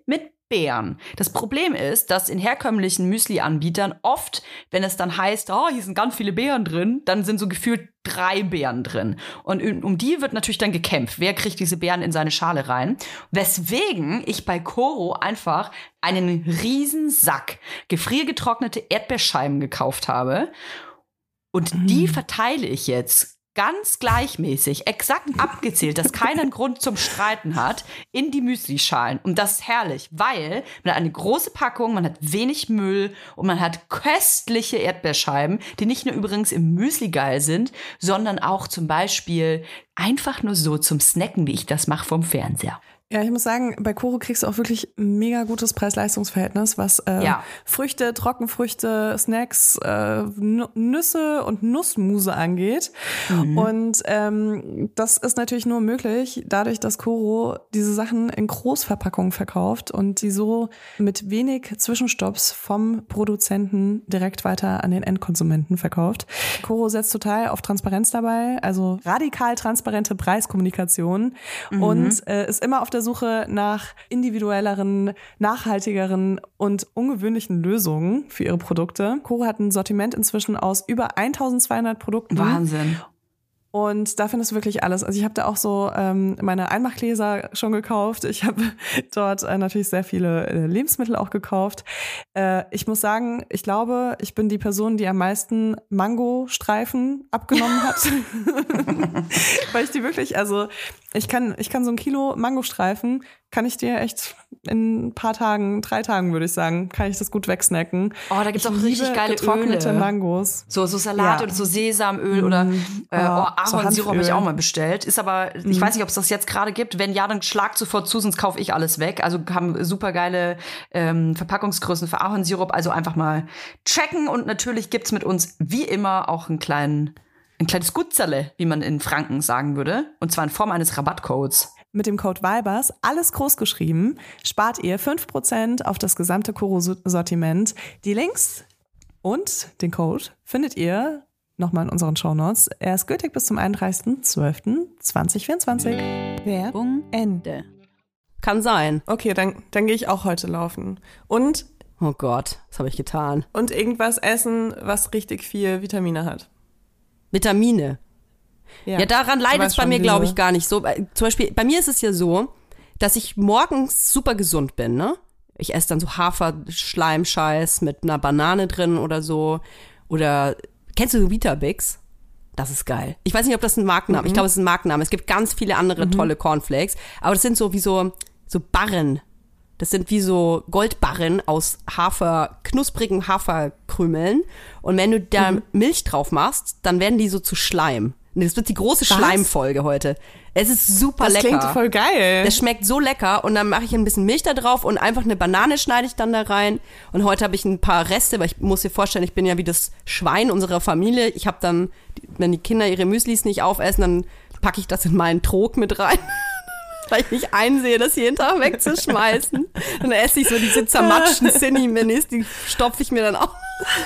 Beeren. Das Problem ist, dass in herkömmlichen Müsli-Anbietern oft, wenn es dann heißt, oh, hier sind ganz viele Beeren drin, dann sind so gefühlt drei Beeren drin. Und um die wird natürlich dann gekämpft. Wer kriegt diese Beeren in seine Schale rein? Weswegen ich bei Koro einfach einen riesen Sack gefriergetrocknete Erdbeerscheiben gekauft habe. Und mm. die verteile ich jetzt ganz gleichmäßig, exakt abgezählt, dass keiner einen Grund zum Streiten hat, in die Müslischalen. Und das ist herrlich, weil man hat eine große Packung, man hat wenig Müll und man hat köstliche Erdbeerscheiben, die nicht nur übrigens im Müsli geil sind, sondern auch zum Beispiel einfach nur so zum Snacken, wie ich das mache vom Fernseher. Ja, ich muss sagen, bei Koro kriegst du auch wirklich ein mega gutes Preis-Leistungs-Verhältnis, was äh, ja. Früchte, Trockenfrüchte, Snacks, äh, Nüsse und Nussmuse angeht. Mhm. Und ähm, das ist natürlich nur möglich, dadurch, dass Koro diese Sachen in Großverpackungen verkauft und sie so mit wenig Zwischenstopps vom Produzenten direkt weiter an den Endkonsumenten verkauft. Koro setzt total auf Transparenz dabei, also radikal transparente Preiskommunikation mhm. und äh, ist immer auf der Suche nach individuelleren, nachhaltigeren und ungewöhnlichen Lösungen für ihre Produkte. Koro hat ein Sortiment inzwischen aus über eintausendzweihundert Produkten. Wahnsinn. Und da findest du wirklich alles. Also ich habe da auch so ähm, meine Einmachgläser schon gekauft. Ich habe dort äh, natürlich sehr viele äh, Lebensmittel auch gekauft. Äh, ich muss sagen, ich glaube, ich bin die Person, die am meisten Mangostreifen abgenommen hat. Weil ich die wirklich, also ich kann, ich kann so ein Kilo Mangostreifen, kann ich dir echt in ein paar Tagen, drei Tagen würde ich sagen, kann ich das gut wegsnacken. Oh, da gibt's auch richtig geile getrocknete Öle. Mangos. So, so Salat ja. und so Sesamöl oder äh, oh, Ahornsirup habe ich auch mal bestellt. Ist aber, ich mhm. weiß nicht, ob es das jetzt gerade gibt. Wenn ja, dann schlag sofort zu, sonst kaufe ich alles weg. Also haben super geile ähm, Verpackungsgrößen für Ahornsirup. Also einfach mal checken. Und natürlich gibt's mit uns wie immer auch einen kleinen, ein kleines Gutzerle, wie man in Franken sagen würde. Und zwar in Form eines Rabattcodes. Mit dem Code Vibers, alles groß geschrieben, spart ihr fünf Prozent auf das gesamte Koro-Sortiment. Die Links und den Code findet ihr nochmal in unseren Shownotes. Er ist gültig bis zum einunddreißigsten zwölften zweitausendvierundzwanzig. Werbung Ende. Kann sein. Okay, dann, dann gehe ich auch heute laufen. Und? Oh Gott, was habe ich getan? Und irgendwas essen, was richtig viel Vitamine hat. Vitamine? Ja, ja daran leidet es bei mir, glaube ich, gar nicht so. Zum Beispiel, bei mir ist es ja so, dass ich morgens super gesund bin, ne? Ich esse dann so Haferschleimscheiß mit einer Banane drin oder so. Oder, kennst du Weetabix? Das ist geil. Ich weiß nicht, ob das ein Markenname ist. Mhm. Ich glaube, es ist ein Markenname. Es gibt ganz viele andere mhm. tolle Cornflakes. Aber das sind so wie so, so Barren. Das sind wie so Goldbarren aus Hafer, knusprigen Haferkrümeln. Und wenn du da mhm. Milch drauf machst, dann werden die so zu Schleim. Das wird die große Was? Schleimfolge heute. Es ist super das lecker. Das klingt voll geil. Das schmeckt so lecker. Und dann mache ich ein bisschen Milch da drauf und einfach eine Banane schneide ich dann da rein. Und heute habe ich ein paar Reste, weil ich muss dir vorstellen, ich bin ja wie das Schwein unserer Familie. Ich habe dann, wenn die Kinder ihre Müslis nicht aufessen, dann packe ich das in meinen Trog mit rein. Weil ich nicht einsehe, das jeden Tag wegzuschmeißen. Und dann esse ich so diese zermatschten Cinni-Minis, die stopfe ich mir dann auch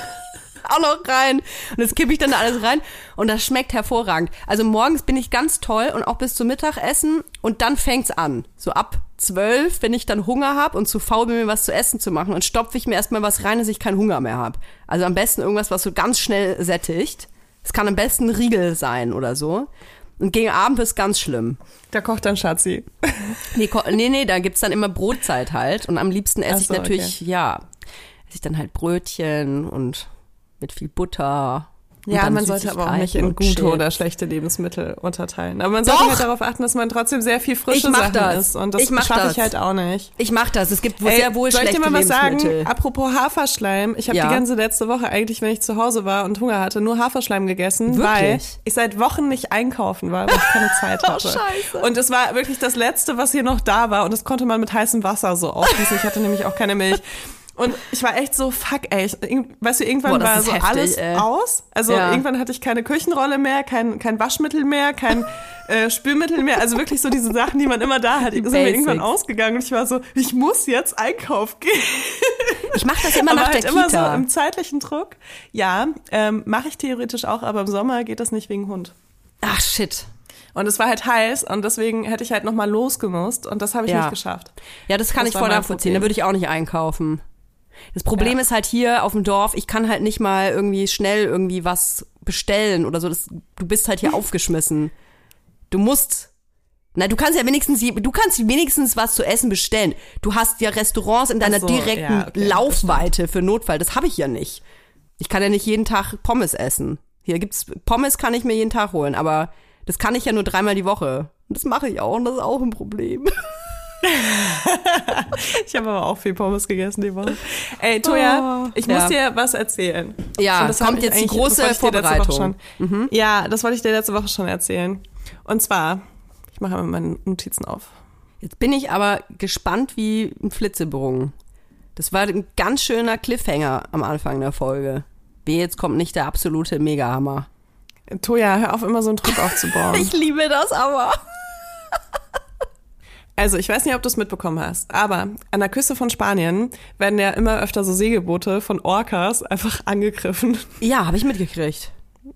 auch noch rein. Und das kippe ich dann da alles rein. Und das schmeckt hervorragend. Also morgens bin ich ganz toll und auch bis zum Mittagessen. Und dann fängt's an. So ab zwölf, wenn ich dann Hunger habe und zu faul bin, mir was zu essen zu machen, und stopfe ich mir erstmal was rein, dass ich keinen Hunger mehr habe. Also am besten irgendwas, was so ganz schnell sättigt. Es kann am besten ein Riegel sein oder so. Und gegen Abend ist ganz schlimm. Da kocht dann Schatzi. Nee, ko- nee, nee, da gibt's dann immer Brotzeit halt. Und am liebsten esse Ach ich so, natürlich, okay. ja, esse ich dann halt Brötchen und mit viel Butter. Ja, man sollte aber auch nicht in gute Chips. Oder schlechte Lebensmittel unterteilen. Aber man sollte Doch. halt darauf achten, dass man trotzdem sehr viel frische Ich mach Sachen das. isst. Und das Ich mach schaffe das. ich halt auch nicht. Ich mach das. Es gibt Ey, sehr wohl soll ich schlechte dir mal was Lebensmittel. sagen? Apropos Haferschleim. Ich habe Ja. die ganze letzte Woche eigentlich, wenn ich zu Hause war und Hunger hatte, nur Haferschleim gegessen, Wirklich? weil ich seit Wochen nicht einkaufen war, weil ich keine Zeit hatte. Oh, scheiße. Und es war wirklich das Letzte, was hier noch da war. Und das konnte man mit heißem Wasser so aufgießen. Ich hatte nämlich auch keine Milch. Und ich war echt so, fuck, ey, ich, weißt du, irgendwann Boah, war so heftig, alles ey. aus. Also Ja. irgendwann hatte ich keine Küchenrolle mehr, kein, kein Waschmittel mehr, kein äh, Spülmittel mehr. Also wirklich so diese Sachen, die man immer da hat, die sind mir irgendwann ausgegangen. Und ich war so, ich muss jetzt einkaufen gehen. Ich mache das immer aber nach halt der immer Kita. so im zeitlichen Druck. Ja, ähm, mache ich theoretisch auch, aber im Sommer geht das nicht wegen Hund. Ach, shit. Und es war halt heiß und deswegen hätte ich halt nochmal losgemusst und das habe ich Ja. nicht geschafft. Ja, das kann Das ich war voll mein nachvollziehen. Problem. Da würde ich auch nicht einkaufen. Das Problem Ja. ist halt hier auf dem Dorf, ich kann halt nicht mal irgendwie schnell irgendwie was bestellen oder so. Das, du bist halt hier aufgeschmissen. Du musst, na, du kannst ja wenigstens, du kannst wenigstens was zu essen bestellen. Du hast ja Restaurants in deiner Ach so, direkten ja, okay, Laufweite für Notfall. Das habe ich ja nicht. Ich kann ja nicht jeden Tag Pommes essen. Hier gibt's, Pommes kann ich mir jeden Tag holen, aber das kann ich ja nur dreimal die Woche. Und das mache ich auch und das ist auch ein Problem. Ich habe aber auch viel Pommes gegessen die Woche. Ey, Toja, Oh, ich ja. muss dir was erzählen. Ja, Und das kommt hab ich jetzt die eigentlich- große das wollte ich dir letzte Woche Vorbereitung. schon- Ja, das wollte ich dir letzte Woche schon erzählen. Und zwar, ich mache mal meine Notizen auf. Jetzt bin ich aber gespannt wie ein Flitzebogen. Das war ein ganz schöner Cliffhanger am Anfang der Folge. Wie jetzt kommt nicht der absolute Megahammer. Toja, hör auf, immer so einen Druck aufzubauen. Ich liebe das aber. Also, ich weiß nicht, ob du es mitbekommen hast, aber an der Küste von Spanien werden ja immer öfter so Segelboote von Orcas einfach angegriffen. Ja, habe ich mitgekriegt.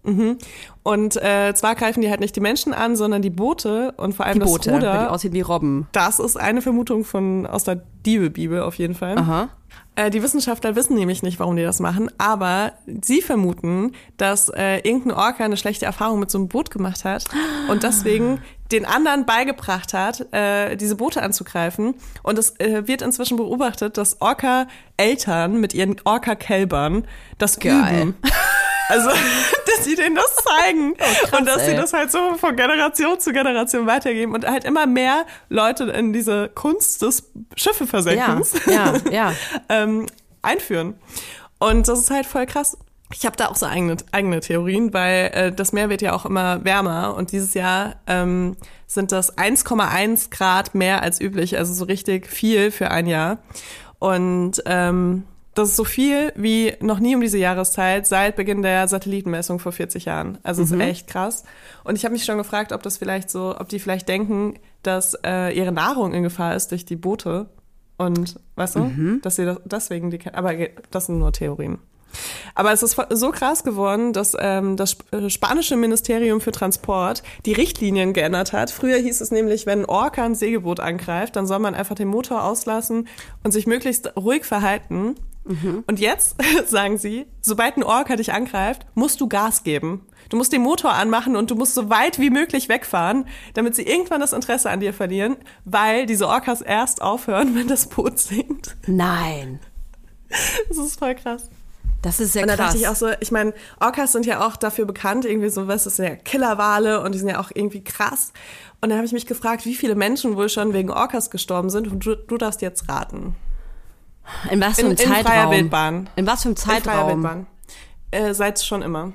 Und äh, zwar greifen die halt nicht die Menschen an, sondern die Boote und vor allem Die Boote, das weil die Ruder. aussehen wie Robben. Das ist eine Vermutung von aus der Diebe-Bibel auf jeden Fall. Aha. Äh, die Wissenschaftler wissen nämlich nicht, warum die das machen, aber sie vermuten, dass äh, irgendein Orca eine schlechte Erfahrung mit so einem Boot gemacht hat und deswegen den anderen beigebracht hat, äh, diese Boote anzugreifen. Und es äh, wird inzwischen beobachtet, dass Orca-Eltern mit ihren Orca-Kälbern das Geil. üben. Also, dass sie denen das zeigen krass, und dass sie ey. das halt so von Generation zu Generation weitergeben und halt immer mehr Leute in diese Kunst des Schiffe Ja, versenkens ja, ja. ähm, einführen. Und das ist halt voll krass. Ich habe da auch so eigene, eigene Theorien, weil äh, das Meer wird ja auch immer wärmer und dieses Jahr ähm, sind das eins Komma eins Grad mehr als üblich, also so richtig viel für ein Jahr. Und ähm, das ist so viel wie noch nie um diese Jahreszeit seit Beginn der Satellitenmessung vor vierzig Jahren. Also es ist echt krass. Und ich habe mich schon gefragt, ob das vielleicht so, ob die vielleicht denken, dass äh, ihre Nahrung in Gefahr ist durch die Boote. Und weißt du, dass sie das, deswegen die, aber das sind nur Theorien. Aber es ist so krass geworden, dass ähm, das Sp- spanische Ministerium für Transport die Richtlinien geändert hat. Früher hieß es nämlich, wenn ein Orca ein Segelboot angreift, dann soll man einfach den Motor auslassen und sich möglichst ruhig verhalten. Mhm. Und jetzt sagen sie, sobald ein Orca dich angreift, musst du Gas geben. Du musst den Motor anmachen und du musst so weit wie möglich wegfahren, damit sie irgendwann das Interesse an dir verlieren, weil diese Orcas erst aufhören, wenn das Boot sinkt. Nein. Das ist voll krass. Das ist sehr Und da krass. dachte ich auch so, ich meine, Orcas sind ja auch dafür bekannt, irgendwie so, was, das sind ja Killerwale und die sind ja auch irgendwie krass. Und da habe ich mich gefragt, wie viele Menschen wohl schon wegen Orcas gestorben sind und du, du darfst jetzt raten. in was für In, einem in Zeitraum? freier Wildbahn. In was für einem In freier Zeitraum? Wildbahn. Äh, seit schon immer.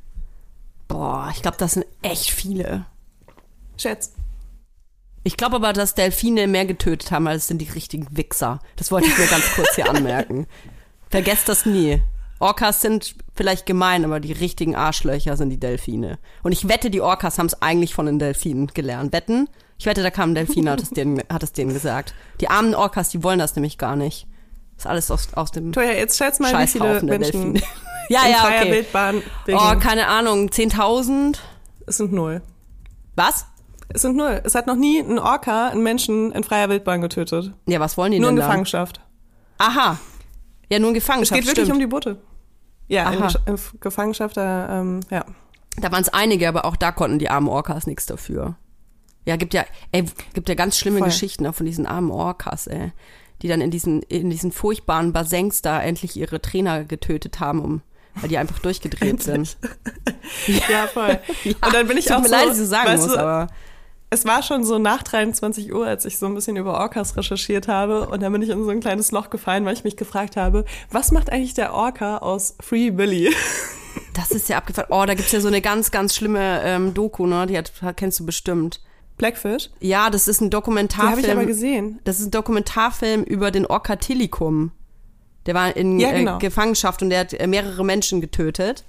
Boah, ich glaube, das sind echt viele. Schätz. Ich glaube aber, dass Delfine mehr getötet haben, als sind die richtigen Wichser. Das wollte ich nur ganz kurz hier anmerken. Vergesst das nie. Orcas sind vielleicht gemein, aber die richtigen Arschlöcher sind die Delfine. Und ich wette, die Orcas haben es eigentlich von den Delfinen gelernt. Wetten? Ich wette, da kam ein Delfin, hat es denen, hat es denen gesagt. Die armen Orcas, die wollen das nämlich gar nicht. Das ist alles aus, aus dem Toja, jetzt schätz mal, wie viele Scheißhaufen der Menschen Delfine. Ja, in ja, freier okay. Wildbahn wegen, Oh, keine Ahnung, zehntausend? es sind null. Was? Es sind null. Es hat noch nie ein Orca einen Menschen in freier Wildbahn getötet. Ja, was wollen die Nur in denn dann? Gefangenschaft. Aha. Ja, nur in Es Gefangenschaft, geht wirklich stimmt. um die Boote. Ja, in, Aha. Gesch- in Gefangenschaft, da, ähm, ja. Da waren es einige, aber auch da konnten die armen Orcas nichts dafür. Ja, gibt ja, ey, gibt ja ganz schlimme Voll. Geschichten auch von diesen armen Orcas, ey. Die dann in diesen, in diesen furchtbaren Bassins da endlich ihre Trainer getötet haben, um, weil die einfach durchgedreht sind. Ja, voll. Ja, Und dann bin ich tut auch mir so, leid, dass ich so sagen weißt muss, du, aber es war schon so nach dreiundzwanzig Uhr, als ich so ein bisschen über Orcas recherchiert habe und dann bin ich in so ein kleines Loch gefallen, weil ich mich gefragt habe, was macht eigentlich der Orca aus Free Willy? das ist ja abgefahren. Oh, da gibt's ja so eine ganz, ganz schlimme ähm, Doku, ne? Die hat, kennst du bestimmt. Blackfish? Ja, das ist ein Die Dokumentarfilm. habe ich aber gesehen. Das ist ein Dokumentarfilm über den Orca Tilikum. Der war in Ja, genau. äh, Gefangenschaft und der hat äh, mehrere Menschen getötet.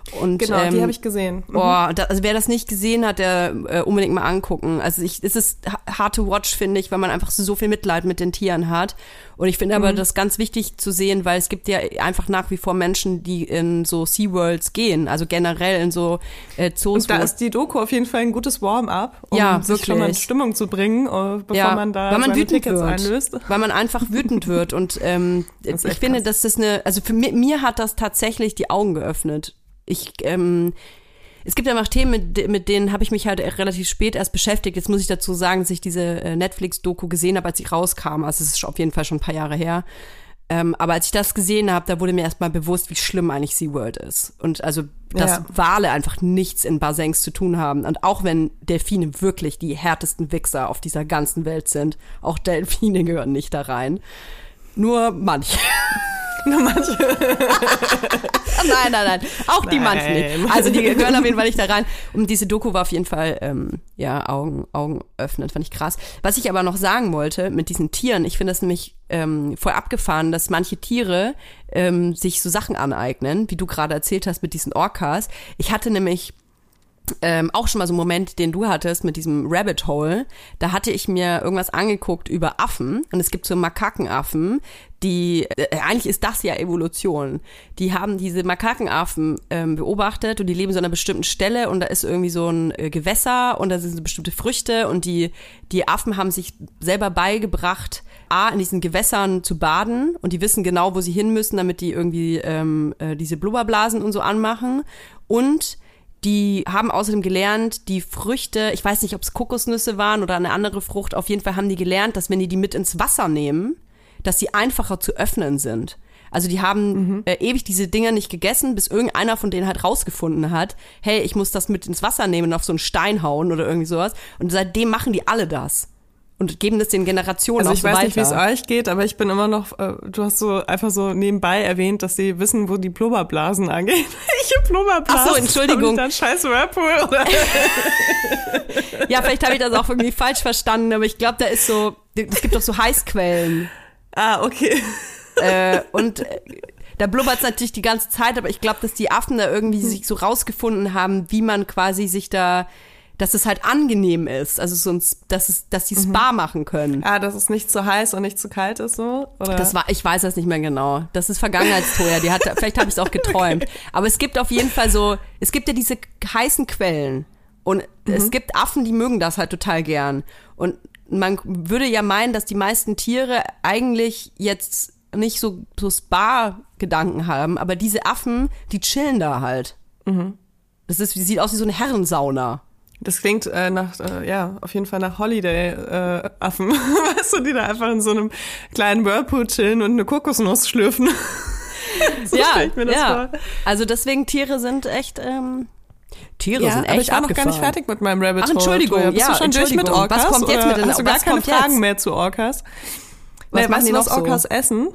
Und, genau, ähm, die habe ich gesehen. Mhm. Boah, da, also wer das nicht gesehen hat, der äh, unbedingt mal angucken. Also ich, es ist hard to watch, finde ich, weil man einfach so viel Mitleid mit den Tieren hat. Und ich finde aber Mhm. das ganz wichtig zu sehen, weil es gibt ja einfach nach wie vor Menschen, die in so SeaWorlds gehen, also generell in so äh, Zoos. Und da wo- ist die Doku auf jeden Fall ein gutes Warm-up, um Ja, sich schon mal in wirklich. Stimmung zu bringen, äh, bevor ja, man da weil man seine wütend Tickets wird, einlöst. weil man einfach wütend wird und ähm, Das ist ich echt finde, krass. dass das eine, also für mir, mir hat das tatsächlich die Augen geöffnet. Ich, ähm, es gibt ja noch Themen, mit, mit denen habe ich mich halt relativ spät erst beschäftigt. Jetzt muss ich dazu sagen, dass ich diese äh, Netflix-Doku gesehen habe, als ich rauskam. Also es ist auf jeden Fall schon ein paar Jahre her. Ähm, aber als ich das gesehen habe, da wurde mir erstmal bewusst, wie schlimm eigentlich SeaWorld ist. Und also, dass Ja. Wale einfach nichts in Bassins zu tun haben. Und auch wenn Delfine wirklich die härtesten Wichser auf dieser ganzen Welt sind, auch Delfine gehören nicht da rein. Nur manche. Nur manche. Nein, nein, nein. Auch die Nein. manchen nicht. Also die gehören auf jeden Fall nicht da rein. Und diese Doku war auf jeden Fall, ähm, ja, Augen, Augen öffnend, fand ich krass. Was ich aber noch sagen wollte mit diesen Tieren, ich finde das nämlich ähm, voll abgefahren, dass manche Tiere ähm, sich so Sachen aneignen, wie du gerade erzählt hast mit diesen Orcas. Ich hatte nämlich Ähm, auch schon mal so einen Moment, den du hattest mit diesem Rabbit Hole. Da hatte ich mir irgendwas angeguckt über Affen und es gibt so Makakenaffen, die, äh, eigentlich ist das ja Evolution. Die haben diese Makakenaffen ähm, beobachtet und die leben so an einer bestimmten Stelle und da ist irgendwie so ein äh, Gewässer und da sind so bestimmte Früchte und die, die Affen haben sich selber beigebracht, A, in diesen Gewässern zu baden und die wissen genau, wo sie hin müssen, damit die irgendwie ähm, äh, diese Blubberblasen und so anmachen und die haben außerdem gelernt, die Früchte, ich weiß nicht, ob es Kokosnüsse waren oder eine andere Frucht, auf jeden Fall haben die gelernt, dass wenn die die mit ins Wasser nehmen, dass sie einfacher zu öffnen sind. Also die haben mhm. äh, ewig diese Dinger nicht gegessen, bis irgendeiner von denen halt rausgefunden hat, hey, ich muss das mit ins Wasser nehmen und auf so einen Stein hauen oder irgendwie sowas. Und seitdem machen die alle das. Und geben das den Generationen Also auch ich so weiß weiter. nicht, wie es euch geht, aber ich bin immer noch, äh, du hast so einfach so nebenbei erwähnt, dass sie wissen, wo die Blubberblasen angehen. Ich hab Blubberblasen. Ach so, Entschuldigung. Hab ich dann scheiß Whirlpool, oder? Ja, vielleicht habe ich das auch irgendwie falsch verstanden, aber ich glaube, da ist so, es gibt doch so Heißquellen. Ah, okay. Äh, und äh, da blubbert es natürlich die ganze Zeit, aber ich glaube, dass die Affen da irgendwie sich so rausgefunden haben, wie man quasi sich da, dass es halt angenehm ist, also sonst, dass es, dass die Spa machen können. Ah, dass es nicht zu heiß und nicht zu kalt ist, so? Oder? Das war, ich weiß das nicht mehr genau. Das ist Vergangenheitstoja. Die hat, vielleicht habe ich es auch geträumt. Aber es gibt auf jeden Fall so, es gibt ja diese heißen Quellen und mhm. es gibt Affen, die mögen das halt total gern. Und man würde ja meinen, dass die meisten Tiere eigentlich jetzt nicht so, so Spa-Gedanken haben, aber diese Affen, die chillen da halt. Mhm. Das ist, sieht aus wie so eine Herrensauna. Das klingt äh, nach, äh, ja, auf jeden Fall nach Holiday-Affen. Äh, weißt du, die da einfach in so einem kleinen Whirlpool chillen und eine Kokosnuss schlürfen. So ja, stell ich mir das ja. vor. Also deswegen, Tiere sind echt, ähm, Tiere Ja, sind echt aber ich war noch abgefahren. gar nicht fertig mit meinem Rabbit Ach, Hole. Entschuldigung, Toja. Bist ja, du schon durch mit Entschuldigung. Orcas? Was kommt jetzt oder mit den- hast du was gar keine kommt jetzt? Fragen mehr zu Orcas? Was Nee, machen weißt die du, was noch so? Orcas essen?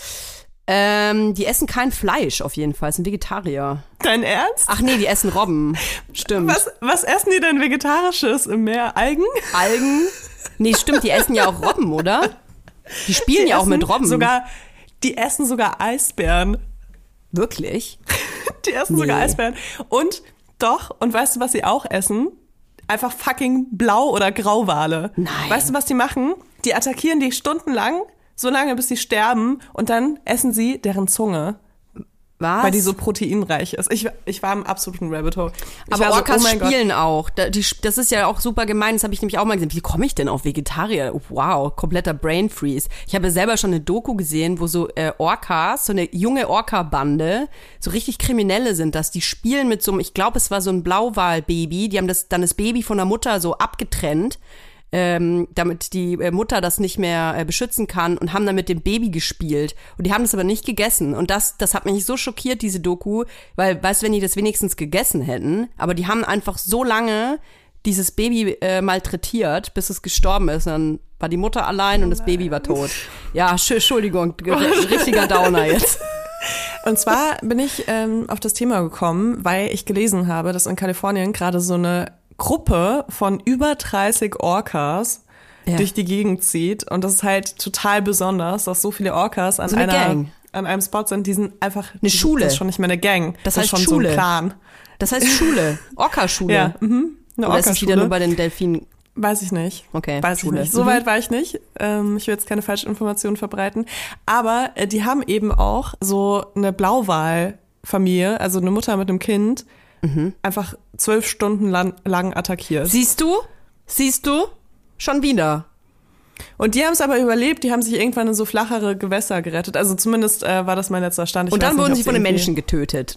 Ähm, die essen kein Fleisch auf jeden Fall, sind Vegetarier. Dein Ernst? Ach nee, die essen Robben. Stimmt. Was, was essen die denn Vegetarisches im Meer? Algen? Algen? Nee, stimmt, die essen ja auch Robben, oder? Die spielen Die ja auch essen mit Robben. Sogar, die essen sogar Eisbären. Wirklich? Die essen Nee. sogar Eisbären. Und doch, und weißt du, was sie auch essen? Einfach fucking Blau- oder Grauwale. Nein. Weißt du, was die machen? Die attackieren die stundenlang, so lange, bis sie sterben, und dann essen sie deren Zunge, Was? weil die so proteinreich ist. Ich, ich war im absoluten Rabbit Hole. Ich Aber war Orcas so, oh mein Gott. spielen auch. Da- die- Das ist ja auch super gemein. Das habe ich nämlich auch mal gesehen. Wie komme ich denn auf Vegetarier? Wow, kompletter Brain Freeze. Ich habe ja selber schon eine Doku gesehen, wo so äh, Orcas, so eine junge Orca-Bande, so richtig Kriminelle sind das. Die spielen mit so einem, ich glaube, es war so ein Blauwal-Baby. Die haben das dann das Baby von der Mutter so abgetrennt, ähm, damit die äh, Mutter das nicht mehr äh, beschützen kann, und haben dann mit dem Baby gespielt. Und die haben das aber nicht gegessen. Und das, das hat mich so schockiert, diese Doku, weil, weißt du, wenn die das wenigstens gegessen hätten, aber die haben einfach so lange dieses Baby äh, malträtiert, bis es gestorben ist. Dann war die Mutter allein und das Baby war tot. Ja, sch- Entschuldigung, r- richtiger Downer jetzt. Und zwar bin ich ähm, auf das Thema gekommen, weil ich gelesen habe, dass in Kalifornien gerade so eine Gruppe von über dreißig Orcas Ja. durch die Gegend zieht. Und das ist halt total besonders, dass so viele Orcas an So eine einer Gang. an einem Spot sind, die sind einfach eine Schule. Das ist schon nicht mehr eine Gang. Das, das heißt ist schon Schule. so ein Clan. Das heißt Schule. Orca-Schule. Ja, mhm. Eine Oder ist es wieder Orca-Schule. nur bei den Delfinen? Weiß ich nicht. Okay, Weiß Schule. ich nicht. So Mhm. weit war ich nicht. Ähm, ich will jetzt keine falschen Informationen verbreiten. Aber äh, die haben eben auch so eine Blauwal-Familie, also eine Mutter mit einem Kind, mhm. einfach zwölf Stunden lang, lang attackiert. Siehst du? Siehst du? Schon wieder. Und die haben es aber überlebt. Die haben sich irgendwann in so flachere Gewässer gerettet. Also zumindest äh, war das mein letzter Stand. Ich Und dann weiß nicht, wurden ob sie von den irgendwie- Menschen getötet.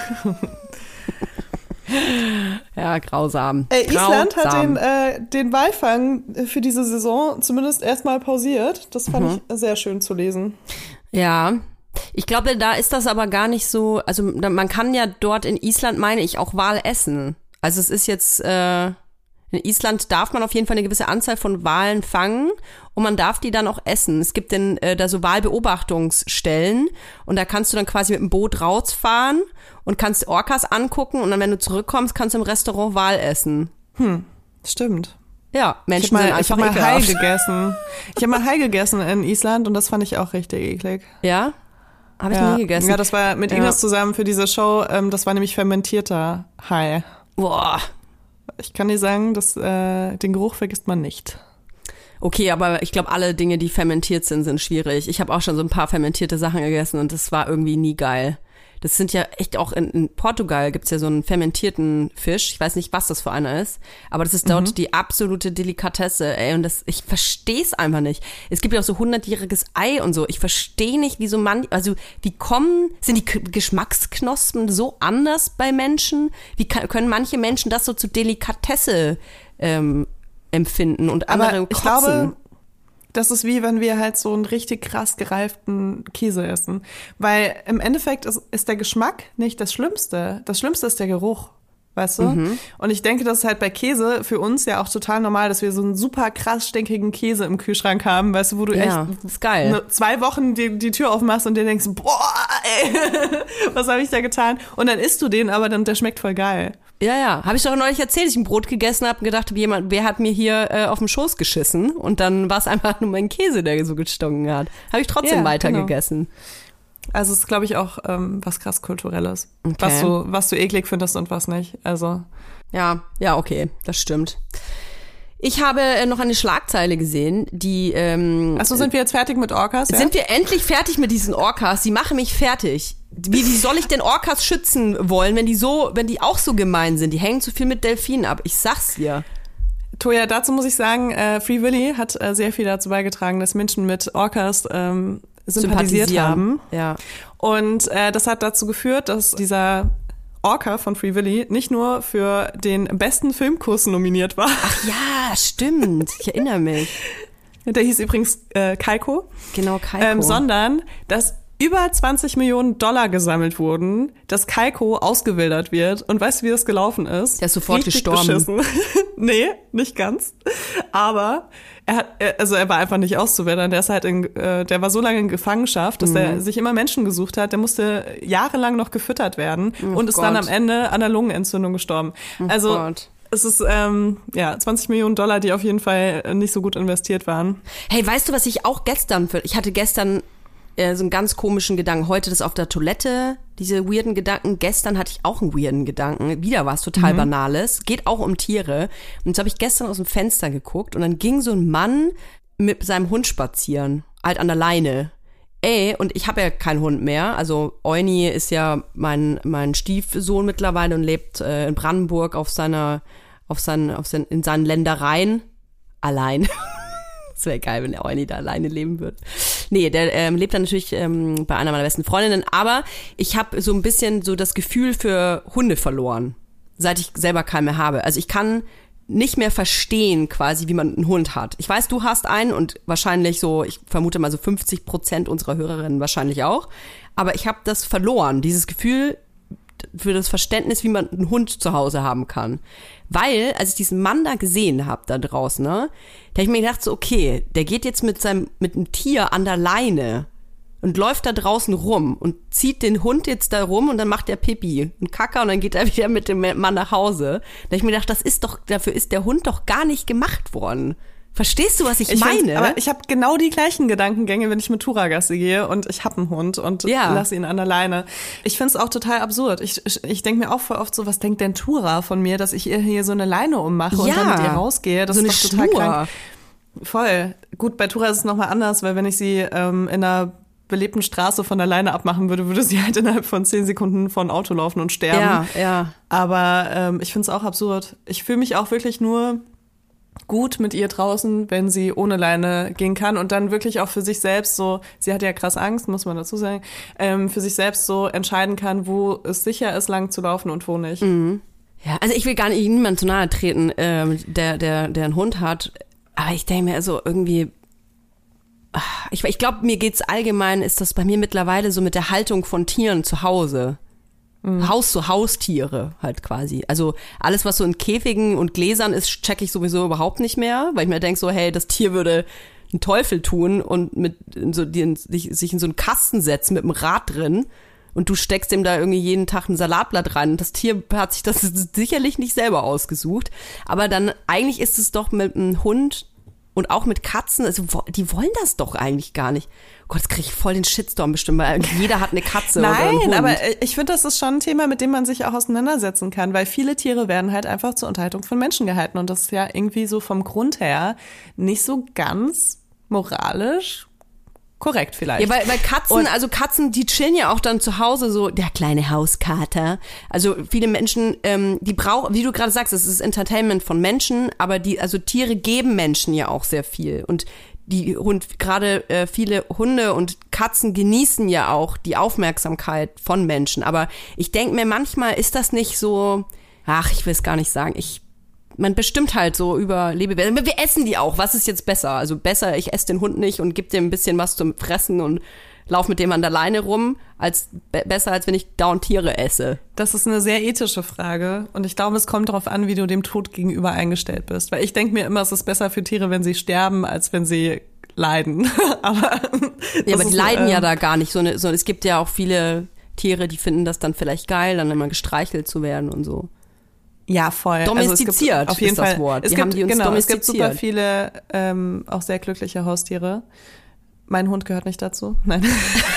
Ja, grausam. Äh, Island hat Grausam. den, äh, den Walfang für diese Saison zumindest erstmal pausiert. Das fand Mhm. ich sehr schön zu lesen. Ja, ich glaube, da ist das aber gar nicht so, also da- man kann ja dort in Island, meine ich, auch Wal essen. Also es ist jetzt, äh, in Island darf man auf jeden Fall eine gewisse Anzahl von Walen fangen und man darf die dann auch essen. Es gibt denn äh, da so Walbeobachtungsstellen und da kannst du dann quasi mit dem Boot rausfahren und kannst Orcas angucken und dann, wenn du zurückkommst, kannst du im Restaurant Wal essen. Stimmt. Ja, Ich Menschen habe sind mal, ich einfach hab mal Hai ekelhaft. gegessen. Ich habe mal Hai gegessen in Island und das fand ich auch richtig eklig. Ja? Habe ich ja. nie gegessen. Ja, das war mit Ja. Ines zusammen für diese Show. Ähm, das war nämlich fermentierter Hai. Boah. Ich kann dir sagen, dass, äh, den Geruch vergisst man nicht. Okay, aber ich glaube, alle Dinge, die fermentiert sind, sind schwierig. Ich habe auch schon so ein paar fermentierte Sachen gegessen und das war irgendwie nie geil. Das sind ja echt auch in, in Portugal gibt's ja so einen fermentierten Fisch. Ich weiß nicht, was das für einer ist, aber das ist dort Mhm. die absolute Delikatesse, ey. Und das, ich verstehe es einfach nicht. Es gibt ja auch so hundertjähriges Ei und so. Ich verstehe nicht, wieso man, also wie kommen, sind die K- Geschmacksknospen so anders bei Menschen? Wie kann, können manche Menschen das so zu Delikatesse ähm, empfinden und andere Aber ich kotzen? glaube, das ist wie wenn wir halt so einen richtig krass gereiften Käse essen. Weil im Endeffekt ist, ist der Geschmack nicht das Schlimmste. Das Schlimmste ist der Geruch. Weißt du? Mhm. Und ich denke, das ist halt bei Käse für uns ja auch total normal, dass wir so einen super krass stinkigen Käse im Kühlschrank haben, weißt du, wo du Ja, echt ist geil. ne, zwei Wochen die, die Tür aufmachst und dir denkst, boah, ey, was habe ich da getan? Und dann isst du den, aber dann der schmeckt voll geil. Ja, ja. Habe ich doch neulich erzählt, dass ich ein Brot gegessen habe und gedacht habe, jemand, wer hat mir hier äh, auf den Schoß geschissen? Und dann war es einfach nur mein Käse, der so gestunken hat. Habe ich trotzdem Ja, weiter genau. gegessen. Also es ist, glaube ich, auch ähm, was krass Kulturelles. Okay. Was du, was du eklig findest und was nicht. Also Ja, ja, okay, das stimmt. Ich habe äh, noch eine Schlagzeile gesehen, die ähm, Achso, sind wir jetzt fertig mit Orcas? Ja? Sind wir endlich fertig mit diesen Orcas? Sie machen mich fertig. Wie, wie soll ich denn Orcas schützen wollen, wenn die so, wenn die auch so gemein sind? Die hängen zu viel mit Delfinen ab. Ich sag's dir. Toja, dazu muss ich sagen, äh, Free Willy hat äh, sehr viel dazu beigetragen, dass Menschen mit Orcas ähm, sympathisiert Sympathisieren. haben. Ja. Und äh, das hat dazu geführt, dass dieser Orca von Free Willy nicht nur für den besten Filmkurs nominiert war. Ja, stimmt. Ich erinnere mich. Der hieß übrigens äh, Kaiko. Genau, Kaiko. Ähm, sondern, dass über zwanzig Millionen Dollar gesammelt wurden, dass Kaiko ausgewildert wird. Und weißt du, wie das gelaufen ist? Der ist sofort Richtig gestorben. Beschissen. Nee, nicht ganz. Aber er hat, er- also er war einfach nicht auszuwildern. Der ist halt in, äh, der war so lange in Gefangenschaft, dass Mhm. er sich immer Menschen gesucht hat. Der musste jahrelang noch gefüttert werden Oh und ist dann Gott. am Ende an einer Lungenentzündung gestorben. Oh Also Gott. es ist ähm, ja zwanzig Millionen Dollar, die auf jeden Fall nicht so gut investiert waren. Hey, weißt du, was ich auch gestern für, ich hatte gestern äh, so einen ganz komischen Gedanken. Heute das auf der Toilette, diese weirden Gedanken. Gestern hatte ich auch einen weirden Gedanken. Wieder was total Banales. Geht auch um Tiere. Und so habe ich gestern aus dem Fenster geguckt und dann ging so ein Mann mit seinem Hund spazieren. Halt an der Leine. Ey, und ich habe ja keinen Hund mehr. Also Euni ist ja mein, mein Stiefsohn mittlerweile und lebt äh, in Brandenburg auf seiner, auf seinen, auf seinen, in seinen Ländereien. Allein. Das wäre geil, wenn der Euni da alleine leben würde. Nee, der ähm, lebt dann natürlich ähm, bei einer meiner besten Freundinnen, aber ich habe so ein bisschen so das Gefühl für Hunde verloren, seit ich selber keinen mehr habe. Also ich kann nicht mehr verstehen quasi, wie man einen Hund hat. Ich weiß, du hast einen und wahrscheinlich so, ich vermute mal so fünfzig Prozent unserer Hörerinnen wahrscheinlich auch, aber ich habe das verloren, dieses Gefühl für das Verständnis, wie man einen Hund zu Hause haben kann. Weil, als ich diesen Mann da gesehen habe, da draußen, ne, da hab ich mir gedacht, so, okay, der geht jetzt mit seinem, mit einem Tier an der Leine und läuft da draußen rum und zieht den Hund jetzt da rum und dann macht er Pipi und Kaka und dann geht er wieder mit dem Mann nach Hause. Da hab ich mir gedacht, das ist doch, dafür ist der Hund doch gar nicht gemacht worden. Verstehst du, was ich, ich meine? Aber ich habe genau die gleichen Gedankengänge, wenn ich mit Tura-Gassi gehe und ich hab einen Hund und ja. lasse ihn an der Leine. Ich find's auch total absurd. Ich, ich, ich denke mir auch voll oft so, was denkt denn Tura von mir, dass ich ihr hier so eine Leine ummache ja. und dann mit ihr rausgehe? Das so ist eine doch total Schnur. krank. Voll. Gut, bei Tura ist es nochmal anders, weil wenn ich sie ähm, in einer belebten Straße von der Leine abmachen würde, würde sie halt innerhalb von zehn Sekunden vor ein Auto laufen und sterben. Ja, ja. Aber ähm, ich find's auch absurd. Ich fühle mich auch wirklich nur gut mit ihr draußen, wenn sie ohne Leine gehen kann und dann wirklich auch für sich selbst so, sie hat ja krass Angst, muss man dazu sagen, ähm, für sich selbst so entscheiden kann, wo es sicher ist, lang zu laufen und wo nicht. Mhm. Ja, also ich will gar nicht niemand zu nahe treten, ähm, der, der, der einen Hund hat, aber ich denke mir also irgendwie, ich, ich glaube, mir geht's allgemein, ist das bei mir mittlerweile so mit der Haltung von Tieren zu Hause. Mhm. Haus zu Haustiere halt quasi. Also alles, was so in Käfigen und Gläsern ist, checke ich sowieso überhaupt nicht mehr, weil ich mir denke so, hey, das Tier würde einen Teufel tun und mit in so, die in, sich, sich in so einen Kasten setzen mit einem Rad drin und du steckst dem da irgendwie jeden Tag ein Salatblatt rein. Das Tier hat sich das sicherlich nicht selber ausgesucht, aber dann eigentlich ist es doch mit einem Hund und auch mit Katzen, also die wollen das doch eigentlich gar nicht. Oh Gott, jetzt kriege ich voll den Shitstorm bestimmt, weil jeder hat eine Katze Nein, oder einen Hund. aber ich finde, das ist schon ein Thema, mit dem man sich auch auseinandersetzen kann, weil viele Tiere werden halt einfach zur Unterhaltung von Menschen gehalten und das ist ja irgendwie so vom Grund her nicht so ganz moralisch korrekt vielleicht. Ja, weil, weil Katzen, und also Katzen, die chillen ja auch dann zu Hause so, der kleine Hauskater. Also viele Menschen, ähm, die brauchen, wie du gerade sagst, es ist Entertainment von Menschen, aber die, also Tiere geben Menschen ja auch sehr viel und die Hund, gerade äh, viele Hunde und Katzen genießen ja auch die Aufmerksamkeit von Menschen. Aber ich denke mir, manchmal ist das nicht so, ach, ich will es gar nicht sagen, ich man bestimmt halt so über Lebewesen. Wir essen die auch. Was ist jetzt besser? Also besser, ich esse den Hund nicht und gebe dem ein bisschen was zum Fressen und lauf mit dem an der Leine rum, als be- besser, als wenn ich dauernd Tiere esse. Das ist eine sehr ethische Frage. Und ich glaube, es kommt darauf an, wie du dem Tod gegenüber eingestellt bist. Weil ich denke mir immer, es ist besser für Tiere, wenn sie sterben, als wenn sie leiden. aber ja, aber die ist, leiden ähm, ja da gar nicht. So eine, so, es gibt ja auch viele Tiere, die finden das dann vielleicht geil, dann immer gestreichelt zu werden und so. Ja, voll. Domestiziert also auf jeden ist Fall, das Wort. Es Die gibt, haben die uns genau, domestiziert. Es gibt super viele ähm, auch sehr glückliche Haustiere. Mein Hund gehört nicht dazu. Nein.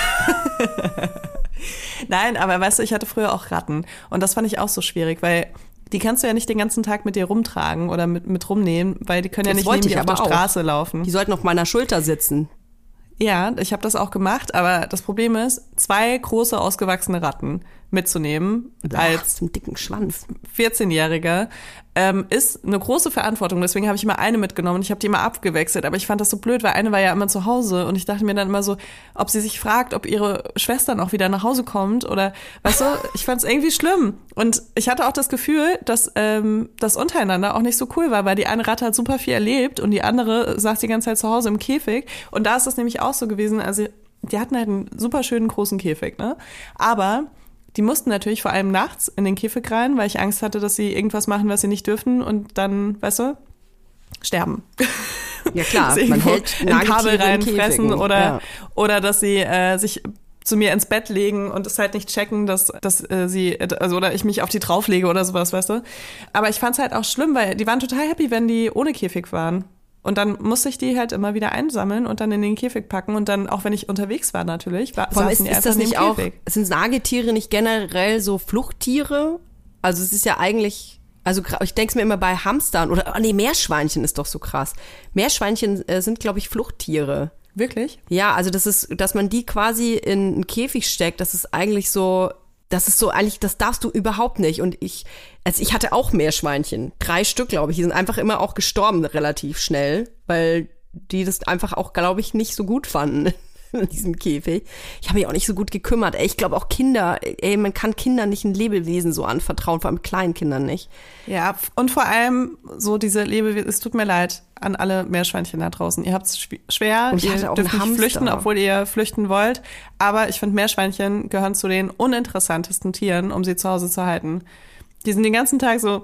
Nein, aber weißt du, ich hatte früher auch Ratten. Und das fand ich auch so schwierig, weil die kannst du ja nicht den ganzen Tag mit dir rumtragen oder mit, mit rumnehmen, weil die können ja Das nicht wollte neben ich dir auf der aber auch. Straße laufen. Die sollten auf meiner Schulter sitzen. Ja, ich habe das auch gemacht, aber das Problem ist, zwei große ausgewachsene Ratten mitzunehmen Ach, als einen dicken Schwanz. vierzehnjähriger ähm, ist eine große Verantwortung. Deswegen habe ich immer eine mitgenommen und ich habe die immer abgewechselt. Aber ich fand das so blöd, weil eine war ja immer zu Hause und ich dachte mir dann immer so, ob sie sich fragt, ob ihre Schwester noch wieder nach Hause kommt oder, weißt du, ich fand es irgendwie schlimm. Und ich hatte auch das Gefühl, dass ähm, das untereinander auch nicht so cool war, weil die eine Ratte hat super viel erlebt und die andere saß die ganze Zeit zu Hause im Käfig. Und da ist das nämlich auch so gewesen, also die hatten halt einen super schönen großen Käfig, ne? Aber die mussten natürlich vor allem nachts in den Käfig rein, weil ich Angst hatte, dass sie irgendwas machen, was sie nicht dürfen und dann, weißt du, sterben. Ja klar, man hält in Kabel Nagetiere in reinfressen Käfigen. oder, Ja. oder dass sie äh, sich zu mir ins Bett legen und es halt nicht checken, dass, dass äh, sie, also oder ich mich auf die drauflege oder sowas, weißt du. Aber ich fand's halt auch schlimm, weil die waren total happy, wenn die ohne Käfig waren. Und dann musste ich die halt immer wieder einsammeln und dann in den Käfig packen. Und dann, auch wenn ich unterwegs war natürlich, war, Vor allem saßen ist, die ist das einfach in nicht dem auch, Käfig. sind Nagetiere nicht generell so Fluchttiere? Also es ist ja eigentlich, also ich denke es mir immer bei Hamstern oder, oh nee, Meerschweinchen ist doch so krass. Meerschweinchen äh, sind, glaube ich, Fluchttiere. Wirklich? Ja, also das ist, dass man die quasi in einen Käfig steckt, das ist eigentlich so, das ist so eigentlich, das darfst du überhaupt nicht. Und ich, also ich hatte auch Meerschweinchen, drei Stück, glaube ich, die sind einfach immer auch gestorben relativ schnell, weil die das einfach auch, glaube ich, nicht so gut fanden in diesem Käfig. Ich habe mich auch nicht so gut gekümmert. Ey, ich glaube auch Kinder, ey, man kann Kindern nicht ein Lebewesen so anvertrauen, vor allem kleinen Kindern nicht. Ja, und vor allem so diese Lebewesen, es tut mir leid an alle Meerschweinchen da draußen. Ihr habt es schwer, Und ich ihr hatte auch dürft einen nicht Hamster. flüchten, obwohl ihr flüchten wollt. Aber ich finde, Meerschweinchen gehören zu den uninteressantesten Tieren, um sie zu Hause zu halten. Die sind den ganzen Tag so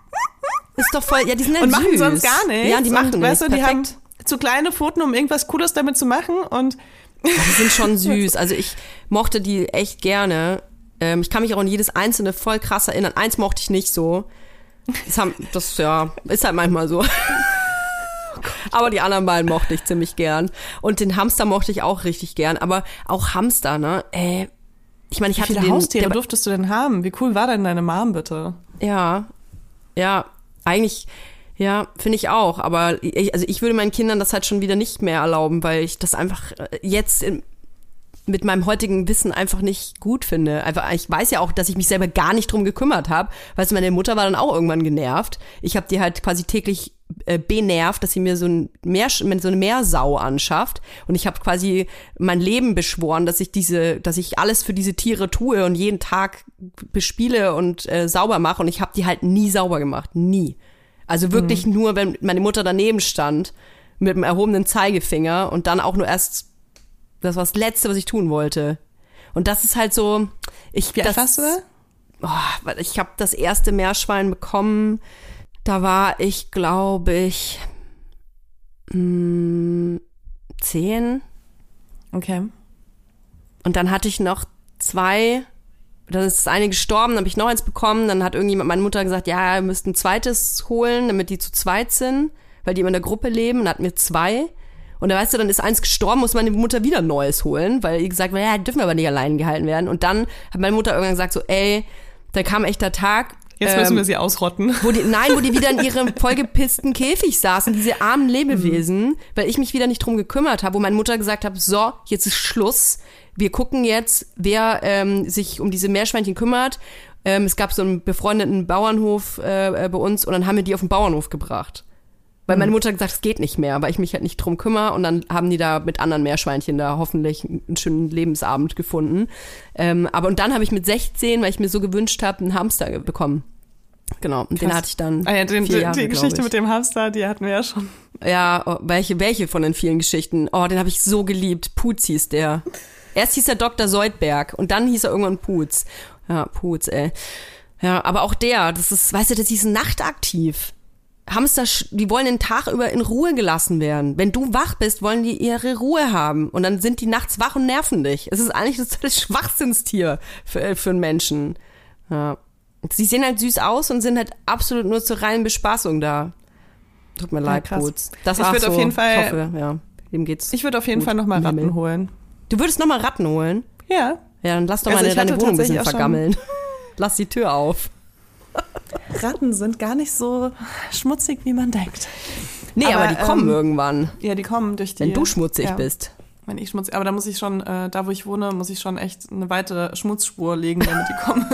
Ist doch voll, ja, die sind ja und süß. machen sonst gar nichts. Ja, die machen und, weißt nichts. du, die haben Perfekt. zu kleine Pfoten, um irgendwas Cooles damit zu machen. Und Die sind schon süß. Also ich mochte die echt gerne. Ähm, ich kann mich auch an jedes einzelne voll krass erinnern. Eins mochte ich nicht so. Das, haben, das ja, ist halt manchmal so. Aber die anderen beiden mochte ich ziemlich gern. Und den Hamster mochte ich auch richtig gern. Aber auch Hamster, ne? Äh, ich meine, ich Wie hatte viele den, Haustiere der, durftest du denn haben? Wie cool war denn deine Mom bitte? Ja, ja, eigentlich, ja, finde ich auch. Aber ich, also ich würde meinen Kindern das halt schon wieder nicht mehr erlauben, weil ich das einfach jetzt in, mit meinem heutigen Wissen einfach nicht gut finde. Einfach, ich weiß ja auch, dass ich mich selber gar nicht drum gekümmert habe. Weißt du, meine Mutter war dann auch irgendwann genervt. Ich habe die halt quasi täglich äh, benervt, dass sie mir so, ein Meer, so eine Meersau anschafft. Und ich habe quasi mein Leben beschworen, dass ich diese, dass ich alles für diese Tiere tue und jeden Tag bespiele und äh, sauber mache. Und ich habe die halt nie sauber gemacht. Nie. Also wirklich mhm. nur, wenn meine Mutter daneben stand mit dem erhobenen Zeigefinger und dann auch nur erst. Das war das Letzte, was ich tun wollte. Und das ist halt so. Ich, Wie das, alt warst du da? Oh, ich habe das erste Meerschwein bekommen. Da war ich, glaube ich, mh, zehn. Okay. Und dann hatte ich noch zwei. Dann ist das eine gestorben, dann habe ich noch eins bekommen. Dann hat irgendjemand, meine Mutter gesagt, ja, ihr müsst ein zweites holen, damit die zu zweit sind, weil die immer in der Gruppe leben. Und dann hatten wir zwei. Und da weißt du, dann ist eins gestorben, muss meine Mutter wieder ein neues holen, weil ihr gesagt, ja, dürfen wir aber nicht allein gehalten werden. Und dann hat meine Mutter irgendwann gesagt so, ey, da kam echt der Tag. Jetzt ähm, müssen wir sie ausrotten. Wo die, nein, wo die wieder in ihrem vollgepissten Käfig saßen, diese armen Lebewesen, mhm. weil ich mich wieder nicht drum gekümmert habe, wo meine Mutter gesagt hat, so, jetzt ist Schluss. Wir gucken jetzt, wer ähm, sich um diese Meerschweinchen kümmert. Ähm, es gab so einen befreundeten Bauernhof äh, bei uns und dann haben wir die auf den Bauernhof gebracht. Weil meine Mutter gesagt, es geht nicht mehr, weil ich mich halt nicht drum kümmere. Und dann haben die da mit anderen Meerschweinchen da hoffentlich einen schönen Lebensabend gefunden. Ähm, aber und dann habe ich mit sechzehn, weil ich mir so gewünscht habe, einen Hamster bekommen. Genau, und Krass. Den hatte ich dann ah ja, den, vier die, Jahre, die Geschichte ich. mit dem Hamster, die hatten wir ja schon. Ja, oh, welche, welche von den vielen Geschichten? Oh, den habe ich so geliebt. Putz hieß der. Erst hieß er Doktor Seudberg und dann hieß er irgendwann Putz. Ja, Putz, ey. Ja, aber auch der, das ist, weißt du, das ist nachtaktiv. Hamster, die wollen den Tag über in Ruhe gelassen werden. Wenn du wach bist, wollen die ihre Ruhe haben. Und dann sind die nachts wach und nerven dich. Es ist eigentlich das, das Schwachsinnstier für, für einen Menschen. Ja. Sie sehen halt süß aus und sind halt absolut nur zur reinen Bespaßung da. Tut mir leid, ja, Putz. Das ich würde so, auf jeden Fall, ich hoffe, ja, dem geht's. Ich würde auf jeden gut. Fall nochmal Ratten holen. Du würdest nochmal Ratten holen? Ja. Ja, dann lass doch also mal deine Wohnung ein bisschen auch vergammeln. Lass die Tür auf. Ratten sind gar nicht so schmutzig, wie man denkt. Nee, aber, aber die kommen ähm, irgendwann. Ja, die kommen durch die... Wenn du schmutzig ja, bist. Wenn ich schmutzig... Aber da muss ich schon, äh, da wo ich wohne, muss ich schon echt eine weitere Schmutzspur legen, damit die kommen.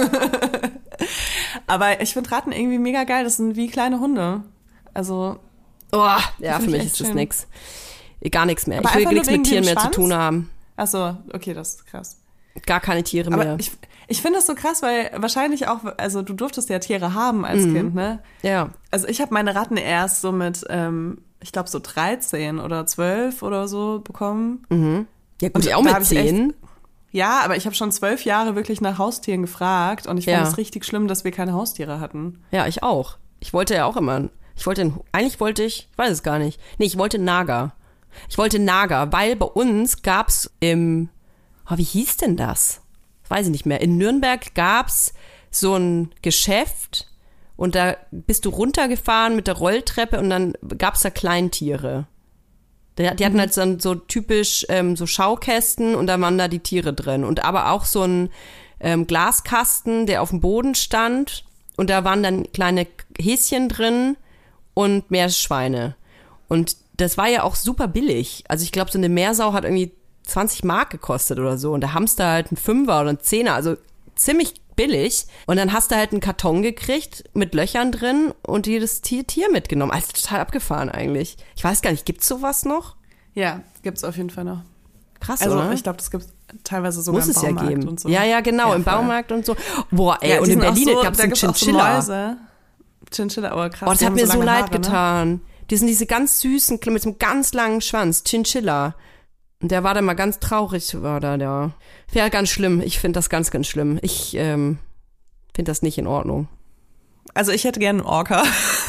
Aber ich finde Ratten irgendwie mega geil. Das sind wie kleine Hunde. Also... Oh, ja, für mich ist das nix. Gar nichts mehr. Aber ich will nichts mit Tieren mehr Schwanz? zu tun haben. Ach so, okay, das ist krass. Gar keine Tiere aber mehr. Ich, ich finde das so krass, weil wahrscheinlich auch, also du durftest ja Tiere haben als mhm. Kind, ne? Ja. Also ich habe meine Ratten erst so mit, ähm, ich glaube so dreizehn oder zwölf oder so bekommen. Mhm. Ja gut, ich auch mit zehn. Ja, aber ich habe schon zwölf Jahre wirklich nach Haustieren gefragt und ich ja. fand es richtig schlimm, dass wir keine Haustiere hatten. Ja, ich auch. Ich wollte ja auch immer, ich wollte, eigentlich wollte ich, ich weiß es gar nicht, nee, ich wollte Nager. Ich wollte Nager, weil bei uns gab's im, oh, wie hieß denn das? Weiß ich nicht mehr. In Nürnberg gab's so ein Geschäft und da bist du runtergefahren mit der Rolltreppe und dann gab's da Kleintiere. Die, die hatten halt so, so typisch ähm, so Schaukästen und da waren da die Tiere drin. Und aber auch so ein ähm, Glaskasten, der auf dem Boden stand und da waren dann kleine Häschen drin und Meerschweine. Und das war ja auch super billig. Also ich glaube, so eine Meersau hat irgendwie zwanzig Mark gekostet oder so. Und der Hamster halt ein Fünfer oder ein Zehner, also ziemlich billig. Und dann hast du halt einen Karton gekriegt mit Löchern drin und jedes Tier, Tier mitgenommen. Also total abgefahren eigentlich. Ich weiß gar nicht, gibt's sowas noch? Ja, gibt's auf jeden Fall noch. Krass, also, oder? ich glaube, das gibt's teilweise sogar Muss im Baumarkt es ja geben. und so. Ja, ja, genau, ja, im voll. Baumarkt und so. Boah, ey, ja, und in Berlin so, gab's da einen gibt's auch so Chinchilla. Mäuse. Chinchilla, aber krass. Oh, das die hat haben mir so lange leid Haare, getan. Ne? Die sind diese ganz süßen, mit so einem ganz langen Schwanz, Chinchilla. Und der war dann mal ganz traurig, war da, der. Ja, ganz schlimm. Ich finde das ganz, ganz schlimm. Ich ähm, finde das nicht in Ordnung. Also ich hätte gerne einen Orca.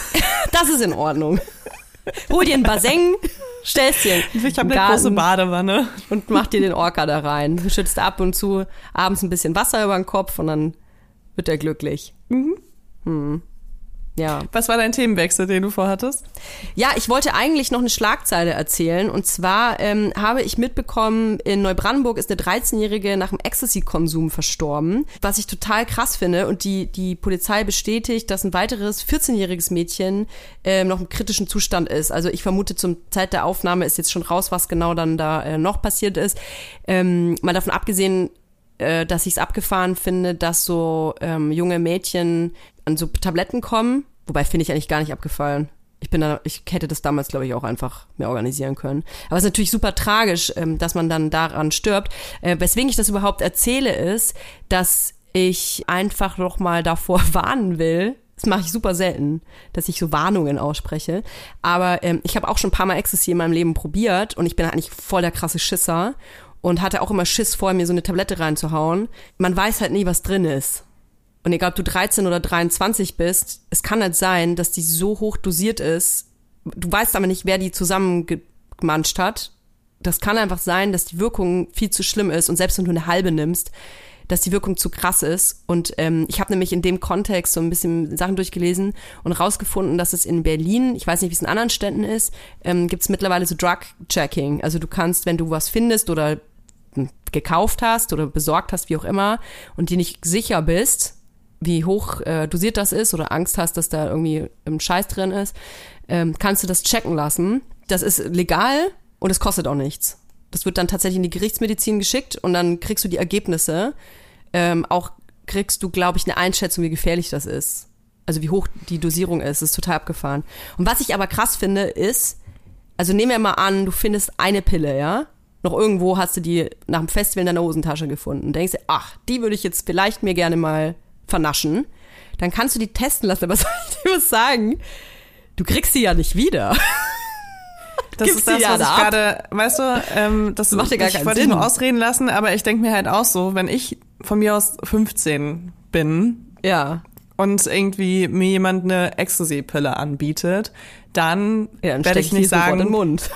Das ist in Ordnung. Hol dir einen Bassin, stellst dir Ich habe eine große Badewanne. Und mach dir den Orca da rein. Du schützt ab und zu abends ein bisschen Wasser über den Kopf und dann wird er glücklich. Mhm. Hm. Ja. Was war dein Themenwechsel, den du vorhattest? Ja, ich wollte eigentlich noch eine Schlagzeile erzählen. Und zwar ähm, habe ich mitbekommen, in Neubrandenburg ist eine dreizehnjährige nach dem Ecstasy-Konsum verstorben, was ich total krass finde. Und die, die Polizei bestätigt, dass ein weiteres vierzehnjähriges Mädchen ähm, noch im kritischen Zustand ist. Also ich vermute, zum Zeit der Aufnahme ist jetzt schon raus, was genau dann da äh, noch passiert ist. Ähm, mal davon abgesehen, äh, dass ich es abgefahren finde, dass so ähm, junge Mädchen an so Tabletten kommen, wobei finde ich eigentlich gar nicht abgefallen. Ich bin da, ich hätte das damals, glaube ich, auch einfach mehr organisieren können. Aber es ist natürlich super tragisch, ähm, dass man dann daran stirbt. Äh, weswegen ich das überhaupt erzähle, ist, dass ich einfach noch mal davor warnen will. Das mache ich super selten, dass ich so Warnungen ausspreche. Aber ähm, ich habe auch schon ein paar Mal Ecstasy in meinem Leben probiert und ich bin eigentlich voll der krasse Schisser und hatte auch immer Schiss vor, mir so eine Tablette reinzuhauen. Man weiß halt nie, was drin ist. Und egal, ob du dreizehn oder dreiundzwanzig bist, es kann halt sein, dass die so hoch dosiert ist. Du weißt aber nicht, wer die zusammengemanscht hat. Das kann einfach sein, dass die Wirkung viel zu schlimm ist. Und selbst wenn du eine halbe nimmst, dass die Wirkung zu krass ist. Und ähm, ich habe nämlich in dem Kontext so ein bisschen Sachen durchgelesen und rausgefunden, dass es in Berlin, ich weiß nicht, wie es in anderen Städten ist, ähm, gibt es mittlerweile so Drug-Checking. Also du kannst, wenn du was findest oder gekauft hast oder besorgt hast, wie auch immer, und dir nicht sicher bist, wie hoch äh, dosiert das ist oder Angst hast, dass da irgendwie ein Scheiß drin ist, ähm, kannst du das checken lassen. Das ist legal und es kostet auch nichts. Das wird dann tatsächlich in die Gerichtsmedizin geschickt und dann kriegst du die Ergebnisse. Ähm, auch kriegst du, glaube ich, eine Einschätzung, wie gefährlich das ist. Also wie hoch die Dosierung ist. Das ist total abgefahren. Und was ich aber krass finde, ist, also nehmen wir mal an, du findest eine Pille, ja? Noch irgendwo hast du die nach dem Festival in deiner Hosentasche gefunden. Denkst du, ach, die würde ich jetzt vielleicht mir gerne mal vernaschen, dann kannst du die testen lassen, aber soll ich dir was sagen? Du kriegst sie ja nicht wieder. Das ist das, was ich gerade, weißt du, ähm, das, das macht ja gar ich keinen wollte Sinn. dich nur ausreden lassen, aber ich denke mir halt auch so, wenn ich von mir aus fünfzehn bin ja. und irgendwie mir jemand eine Ecstasy-Pille anbietet, dann, ja, dann werde ich nicht sagen, in den Mund.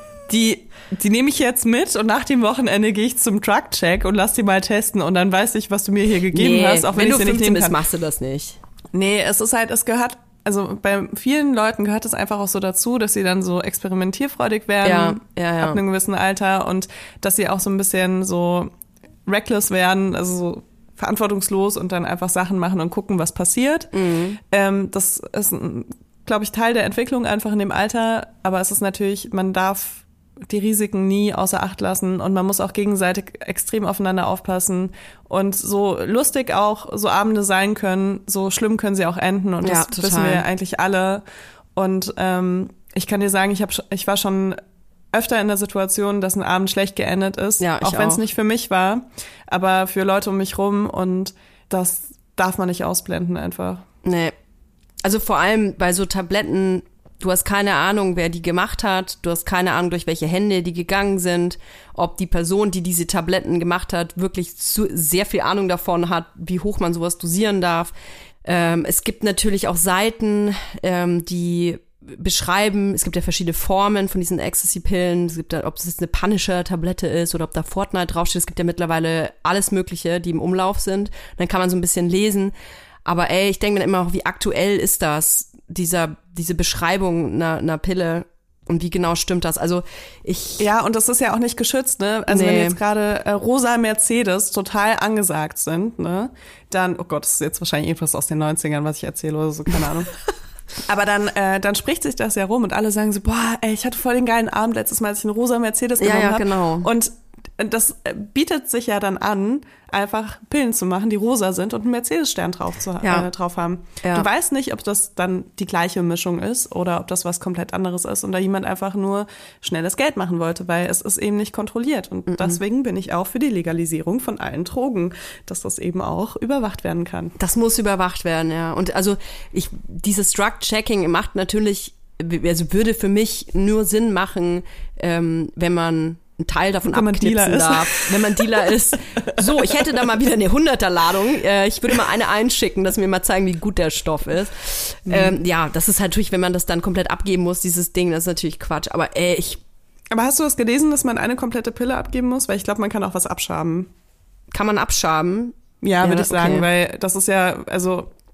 die Die nehme ich jetzt mit und nach dem Wochenende gehe ich zum Drug-Check und lass die mal testen und dann weiß ich, was du mir hier gegeben nee, hast, auch wenn, wenn ich sie nicht nehmen bist, kann. machst du das nicht. Nee, es ist halt, es gehört, also bei vielen Leuten gehört es einfach auch so dazu, dass sie dann so experimentierfreudig werden ja, ja, ja. ab einem gewissen Alter und dass sie auch so ein bisschen so reckless werden, also so verantwortungslos und dann einfach Sachen machen und gucken, was passiert. Mhm. Ähm, das ist, glaube ich, Teil der Entwicklung einfach in dem Alter, aber es ist natürlich, man darf die Risiken nie außer Acht lassen und man muss auch gegenseitig extrem aufeinander aufpassen und so lustig auch so Abende sein können, so schlimm können sie auch enden und ja, das total. wissen wir eigentlich alle und ähm, ich kann dir sagen, ich, hab, ich war schon öfter in der Situation, dass ein Abend schlecht geendet ist, ja, auch wenn es nicht für mich war, aber für Leute um mich rum und das darf man nicht ausblenden einfach. Nee, also vor allem bei so Tabletten, du hast keine Ahnung, wer die gemacht hat. Du hast keine Ahnung, durch welche Hände die gegangen sind. Ob die Person, die diese Tabletten gemacht hat, wirklich zu, sehr viel Ahnung davon hat, wie hoch man sowas dosieren darf. Ähm, es gibt natürlich auch Seiten, ähm, die beschreiben, es gibt ja verschiedene Formen von diesen Ecstasy-Pillen. Es gibt da, ob es jetzt eine Punisher-Tablette ist oder ob da Fortnite draufsteht. Es gibt ja mittlerweile alles Mögliche, die im Umlauf sind. Dann kann man so ein bisschen lesen. Aber ey, ich denke mir immer auch, wie aktuell ist das? Dieser, diese Beschreibung einer, einer Pille und wie genau stimmt das? Also ich... Ja, und das ist ja auch nicht geschützt, ne? Also nee. wenn jetzt gerade äh, rosa Mercedes total angesagt sind, ne? Dann, oh Gott, das ist jetzt wahrscheinlich irgendwas aus den neunzigern, was ich erzähle oder so, keine Ahnung. Aber dann, äh, dann spricht sich das ja rum und alle sagen so, boah, ey, ich hatte voll den geilen Abend letztes Mal, als ich einen rosa Mercedes genommen habe. Ja, ja, genau. Und das bietet sich ja dann an, einfach Pillen zu machen, die rosa sind und einen Mercedes-Stern drauf, zu, ja. äh, drauf haben. Ja. Du weißt nicht, ob das dann die gleiche Mischung ist oder ob das was komplett anderes ist und da jemand einfach nur schnelles Geld machen wollte, weil es ist eben nicht kontrolliert. Und mhm. deswegen bin ich auch für die Legalisierung von allen Drogen, dass das eben auch überwacht werden kann. Das muss überwacht werden, ja. Und also ich dieses Drug-Checking macht natürlich, also würde für mich nur Sinn machen, ähm, wenn man einen Teil davon wenn abknipsen darf, wenn man Dealer ist. So, ich hätte da mal wieder eine hunderter-Ladung. Äh, ich würde mal eine einschicken, dass mir mal zeigen, wie gut der Stoff ist. Mhm. Ähm, ja, das ist natürlich, wenn man das dann komplett abgeben muss, dieses Ding, das ist natürlich Quatsch. Aber ey, ich... Aber hast du das gelesen, dass man eine komplette Pille abgeben muss? Weil ich glaube, man kann auch was abschaben. Kann man abschaben? Ja, ja würde ich sagen, okay. Weil das ist ja, also...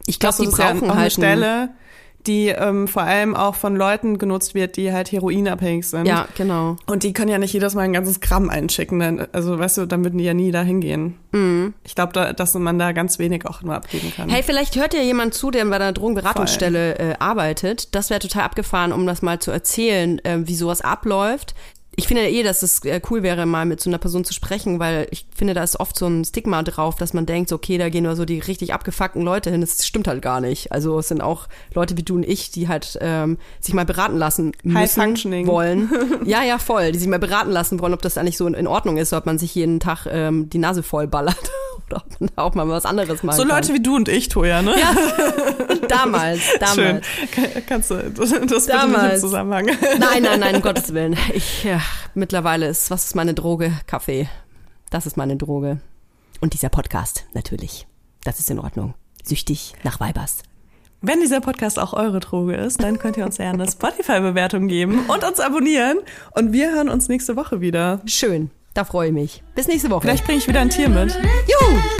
Ich glaube, die das ist ja brauchen auch eine halt Stelle, die ähm, vor allem auch von Leuten genutzt wird, die halt heroinabhängig sind. Ja, genau. Und die können ja nicht jedes Mal ein ganzes Gramm einschicken. Dann, also, weißt du, dann würden die ja nie da hingehen. Mhm. Ich glaube, da, dass man da ganz wenig auch nur abgeben kann. Hey, vielleicht hört ja jemand zu, der bei einer Drogenberatungsstelle äh, arbeitet. Das wäre total abgefahren, um das mal zu erzählen, äh, wie sowas abläuft. Ich finde ja eh, dass es cool wäre, mal mit so einer Person zu sprechen, weil ich finde, da ist oft so ein Stigma drauf, dass man denkt, so, okay, da gehen nur so die richtig abgefuckten Leute hin. Das stimmt halt gar nicht. Also es sind auch Leute wie du und ich, die halt ähm, sich mal beraten lassen müssen, wollen. Ja, ja, voll. Die sich mal beraten lassen wollen, ob das eigentlich so in, in Ordnung ist, ob man sich jeden Tag ähm, die Nase voll ballert oder ob man da auch mal was anderes machen So kann. Leute wie du und ich, Toja, ne? Ja, damals, damals. Schön. Kannst du das, das bitte nicht im Zusammenhang? Nein, nein, nein, um Gottes Willen. Ich, ja, mittlerweile ist, was ist meine Droge? Kaffee. Das ist meine Droge. Und dieser Podcast, natürlich. Das ist in Ordnung. Süchtig nach Weibers. Wenn dieser Podcast auch eure Droge ist, dann könnt ihr uns ja eine Spotify-Bewertung geben und uns abonnieren. Und wir hören uns nächste Woche wieder. Schön, da freue ich mich. Bis nächste Woche. Vielleicht bringe ich wieder ein Tier mit. Juhu!